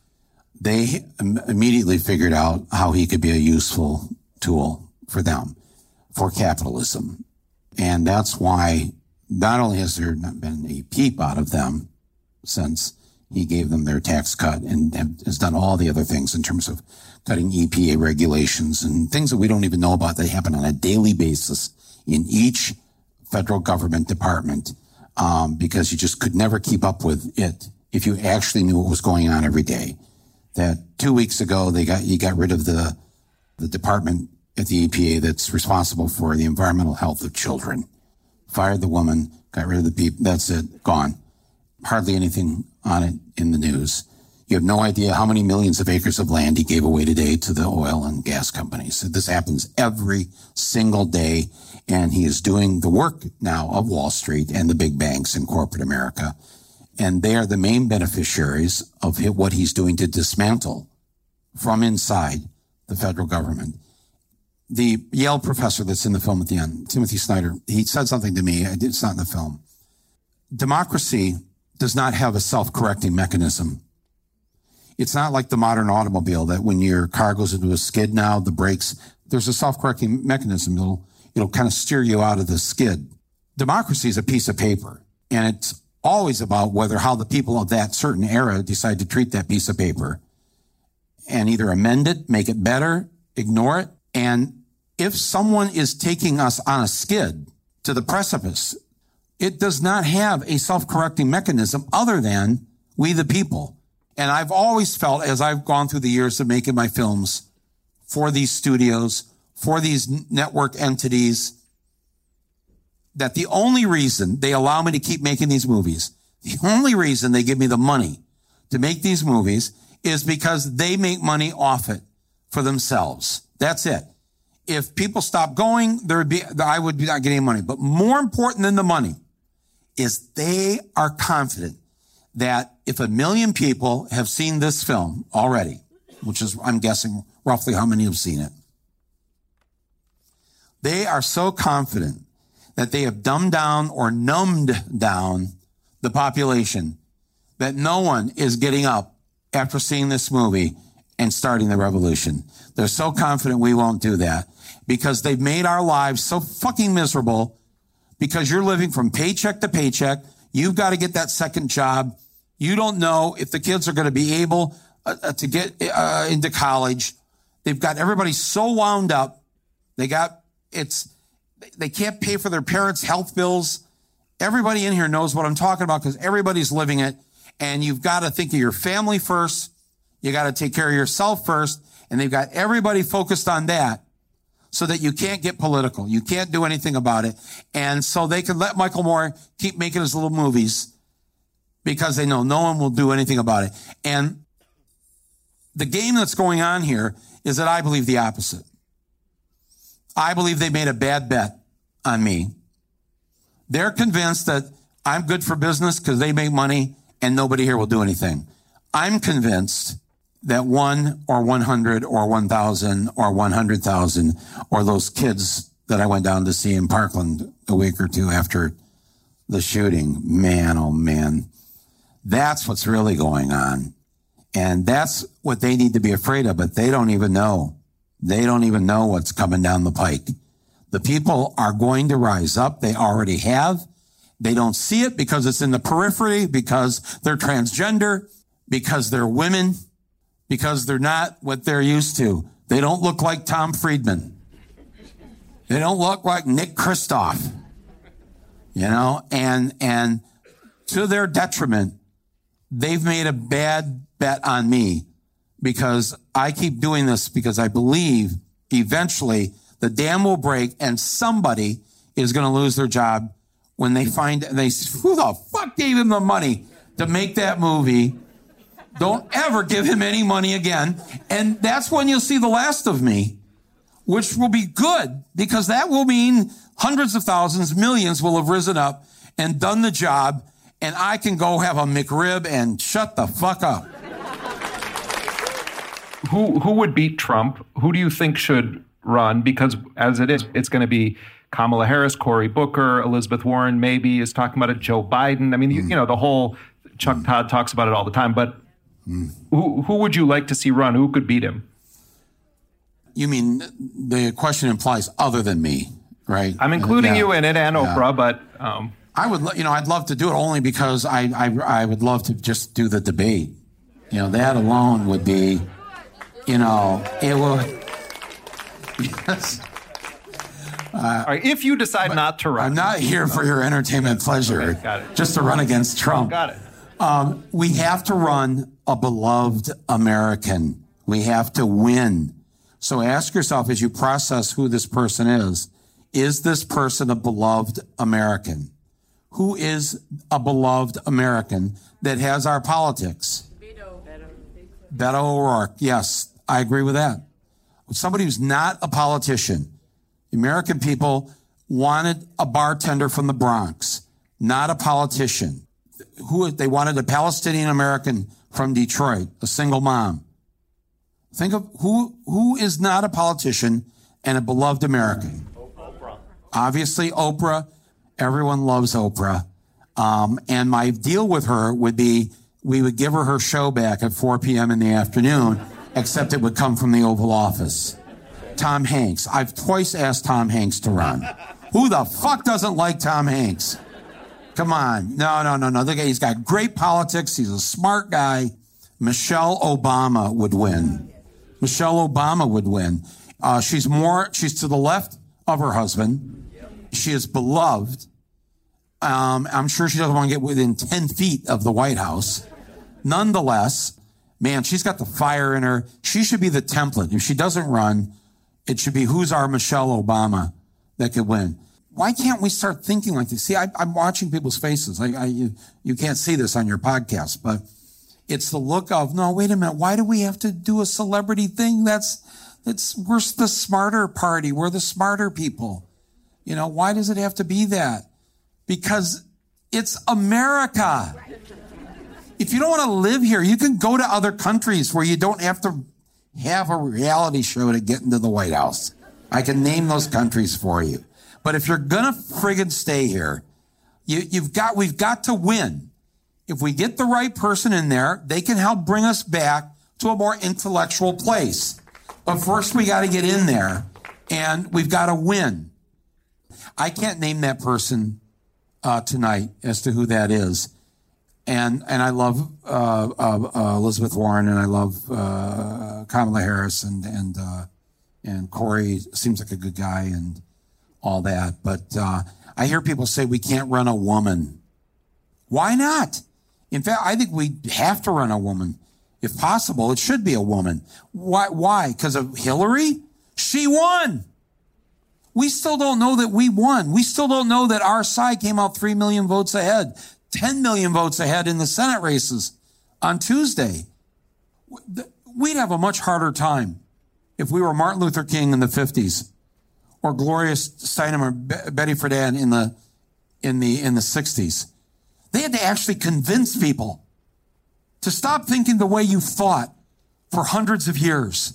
They im- immediately figured out how he could be a useful tool for them, for capitalism. And that's why not only has there not been a peep out of them since he gave them their tax cut and has done all the other things in terms of cutting E P A regulations and things that we don't even know about that happen on a daily basis in each federal government department, um, because you just could never keep up with it if you actually knew what was going on every day. That two weeks ago, they got, you got rid of the, the department at the E P A that's responsible for the environmental health of children. Fired the woman, got rid of the people, that's it, gone. Hardly anything on it in the news. You have no idea how many millions of acres of land he gave away today to the oil and gas companies. This happens every single day, and he is doing the work now of Wall Street and the big banks in corporate America. And they are the main beneficiaries of what he's doing to dismantle from inside the federal government. The Yale professor that's in the film at the end, Timothy Snyder, he said something to me. It's not in the film. Democracy does not have a self-correcting mechanism. It's not like the modern automobile that when your car goes into a skid now, the brakes, there's a self-correcting mechanism. It'll, it'll kind of steer you out of the skid. Democracy is a piece of paper, and it's always about whether how the people of that certain era decide to treat that piece of paper and either amend it, make it better, ignore it. And if someone is taking us on a skid to the precipice, it does not have a self-correcting mechanism other than we the people. And I've always felt, as I've gone through the years of making my films for these studios, for these network entities, that the only reason they allow me to keep making these movies, the only reason they give me the money to make these movies is because they make money off it for themselves. That's it. If people stop going, there would be, I would be not getting money. But more important than the money is they are confident that if a million people have seen this film already, which is, I'm guessing, roughly how many have seen it, they are so confident that they have dumbed down or numbed down the population that no one is getting up after seeing this movie and starting the revolution. They're so confident we won't do that because they've made our lives so fucking miserable because you're living from paycheck to paycheck. You've got to get that second job. You don't know if the kids are going to be able uh, to get uh, into college. They've got everybody so wound up. They got, it's, they can't pay for their parents' health bills. Everybody in here knows what I'm talking about because everybody's living it. And you've got to think of your family first. You got to take care of yourself first. And they've got everybody focused on that so that you can't get political. You can't do anything about it. And so they can let Michael Moore keep making his little movies because they know no one will do anything about it. And the game that's going on here is that I believe the opposite. I believe they made a bad bet on me. They're convinced that I'm good for business because they make money and nobody here will do anything. I'm convinced that one or one hundred or one thousand or one hundred thousand or those kids that I went down to see in Parkland a week or two after the shooting, man, oh man, that's what's really going on. And that's what they need to be afraid of, but they don't even know. They don't even know what's coming down the pike. The people are going to rise up. They already have. They don't see it because it's in the periphery, because they're transgender, because they're women, because they're not what they're used to. They don't look like Tom Friedman. They don't look like Nick Kristof, you know, and, and to their detriment, they've made a bad bet on me because I keep doing this because I believe eventually the dam will break and somebody is going to lose their job when they find, they, who the fuck gave him the money to make that movie? Don't ever give him any money again. And that's when you'll see the last of me, which will be good because that will mean hundreds of thousands, millions will have risen up and done the job. And I can go have a McRib and shut the fuck up.
who who would beat Trump? Who do you think should run? Because as it is, it's going to be Kamala Harris, Cory Booker, Elizabeth Warren maybe is talking about it, Joe Biden. I mean, mm. you, you know, the whole Chuck mm. Todd talks about it all the time. But mm. who who would you like to see run? Who could beat him?
You mean the question implies other than me, right?
I'm including uh, yeah. you in it and
yeah.
Oprah, but um,
I would, you know, I'd love to do it only because I, I I would love to just do the debate. You know, that alone would be, you know, it would. Yes.
Uh, All right, if you decide not to run.
I'm not here for your entertainment pleasure.
Okay, got it.
Just to run against Trump.
Got it.
Um, we have to run a beloved American. We have to win. So ask yourself as you process who this person is, is this person a beloved American? Who is a beloved American that has our politics? Beto. Beto O'Rourke. Yes, I agree with that. Somebody who's not a politician. The American people wanted a bartender from the Bronx, not a politician. Who they wanted a Palestinian American from Detroit, a single mom. Think of who who is not a politician and a beloved American. Oprah. Obviously, Oprah. Everyone loves Oprah. Um, and my deal with her would be we would give her her show back at four p.m. in the afternoon, except it would come from the Oval Office. Tom Hanks. I've twice asked Tom Hanks to run. Who the fuck doesn't like Tom Hanks? Come on. No, no, no, no. The guy, he's got great politics. He's a smart guy. Michelle Obama would win. Michelle Obama would win. Uh, she's more, she's to the left of her husband. She is beloved. Um, I'm sure she doesn't want to get within ten feet of the White House. Nonetheless, man, she's got the fire in her. She should be the template. If she doesn't run, it should be who's our Michelle Obama that could win. Why can't we start thinking like this? See, I, I'm watching people's faces. I, I, you, you can't see this on your podcast, but it's the look of, no, wait a minute. Why do we have to do a celebrity thing? That's, that's, we're the smarter party. We're the smarter people. You know, why does it have to be that? Because it's America. If you don't want to live here, you can go to other countries where you don't have to have a reality show to get into the White House. I can name those countries for you. But if you're gonna friggin' stay here, you, you've got, we've got to win. If we get the right person in there, they can help bring us back to a more intellectual place. But first we got to get in there and we've got to win. I can't name that person uh, tonight as to who that is. And and I love uh, uh, uh, Elizabeth Warren and I love uh, Kamala Harris and and uh, and Cory seems like a good guy and all that. But uh, I hear people say we can't run a woman. Why not? In fact, I think we have to run a woman. If possible, it should be a woman. Why? Why? Because of Hillary? She won. We still don't know that we won. We still don't know that our side came out three million votes ahead, ten million votes ahead in the Senate races on Tuesday. We'd have a much harder time if we were Martin Luther King in the fifties or Gloria Steinem or Betty Friedan in the, in the, in the sixties. They had to actually convince people to stop thinking the way you thought for hundreds of years.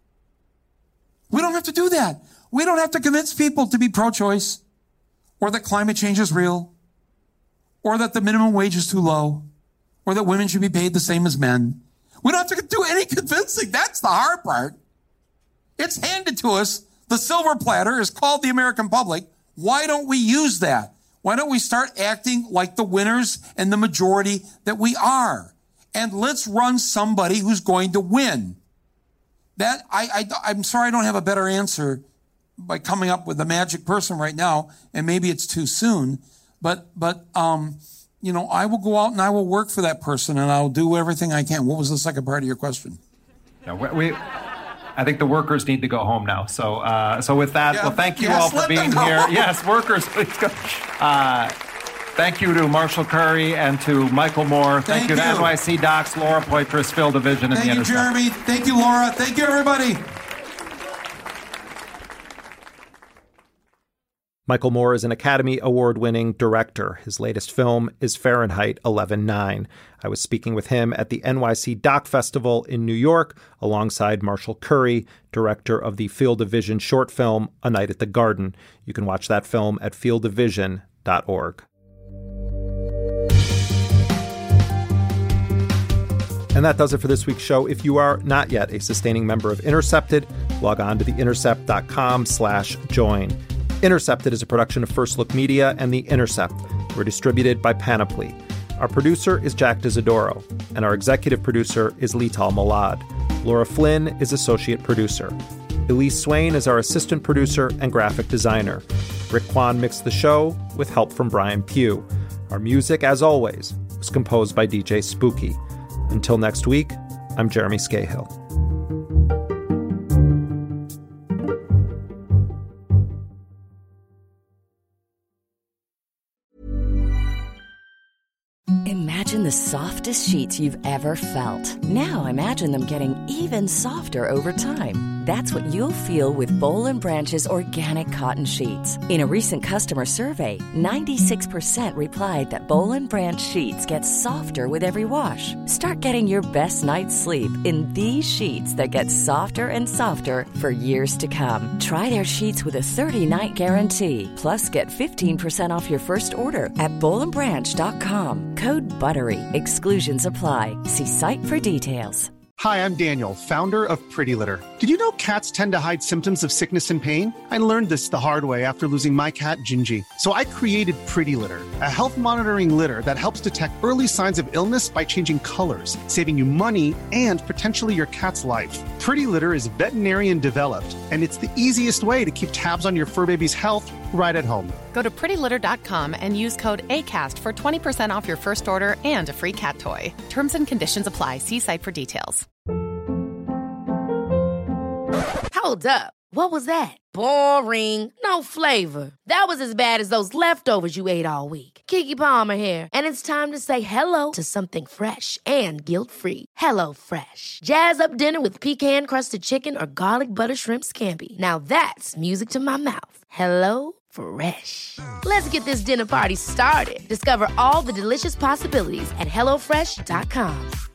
We don't have to do that. We don't have to convince people to be pro-choice or that climate change is real or that the minimum wage is too low or that women should be paid the same as men. We don't have to do any convincing. That's the hard part. It's handed to us. The silver platter is called the American public. Why don't we use that? Why don't we start acting like the winners and the majority that we are? And let's run somebody who's going to win. That I, I, I'm sorry I don't have a better answer by coming up with a magic person right now, and maybe it's too soon. But, but um, you know, I will go out and I will work for that person, and I'll do everything I can. What was the second part of your question?
Yeah, we, we I think the workers need to go home now. So, uh, so with that, yeah, well, thank you
yes,
all for being here. Yes, workers, please go. Uh, thank you to Marshall Curry and to Michael Moore. Thank, thank you to you. N Y C Docs, Laura Poitras, Phil Division, and
thank
the
you, Jeremy. Thank you, Laura. Thank you, everybody.
Michael Moore is an Academy Award-winning director. His latest film is Fahrenheit eleven nine. I was speaking with him at the N Y C Doc Festival in New York alongside Marshall Curry, director of the Field of Vision short film A Night at the Garden. You can watch that film at field of vision dot org. And that does it for this week's show. If you are not yet a sustaining member of Intercepted, log on to the intercept dot com slash join. Intercepted is a production of First Look Media and The Intercept. We're distributed by Panoply. Our producer is Jack Dizadoro, and our executive producer is Lital Malad. Laura Flynn is associate producer. Elise Swain is our assistant producer and graphic designer. Rick Kwan mixed the show with help from Brian Pugh. Our music, as always, was composed by D J Spooky. Until next week, I'm Jeremy Scahill.
Imagine the softest sheets you've ever felt. Now imagine them getting even softer over time. That's what you'll feel with Boll and Branch's organic cotton sheets. In a recent customer survey, ninety-six percent replied that Boll and Branch sheets get softer with every wash. Start getting your best night's sleep in these sheets that get softer and softer for years to come. Try their sheets with a thirty-night guarantee. Plus, get fifteen percent off your first order at boll and branch dot com. Code BUTTERY. Exclusions apply. See site for details.
Hi, I'm Daniel, founder of Pretty Litter. Did you know cats tend to hide symptoms of sickness and pain? I learned this the hard way after losing my cat, Gingy. So I created Pretty Litter, a health monitoring litter that helps detect early signs of illness by changing colors, saving you money and potentially your cat's life. Pretty Litter is veterinarian developed, and it's the easiest way to keep tabs on your fur baby's health right at home.
Go to pretty litter dot com and use code ACAST for twenty percent off your first order and a free cat toy. Terms and conditions apply. See site for details.
Hold up. What was that? Boring. No flavor. That was as bad as those leftovers you ate all week. Keke Palmer here, and it's time to say hello to something fresh and guilt-free. Hello Fresh. Jazz up dinner with pecan-crusted chicken or garlic butter shrimp scampi. Now that's music to my mouth. Hello Fresh. Let's get this dinner party started. Discover all the delicious possibilities at hello fresh dot com.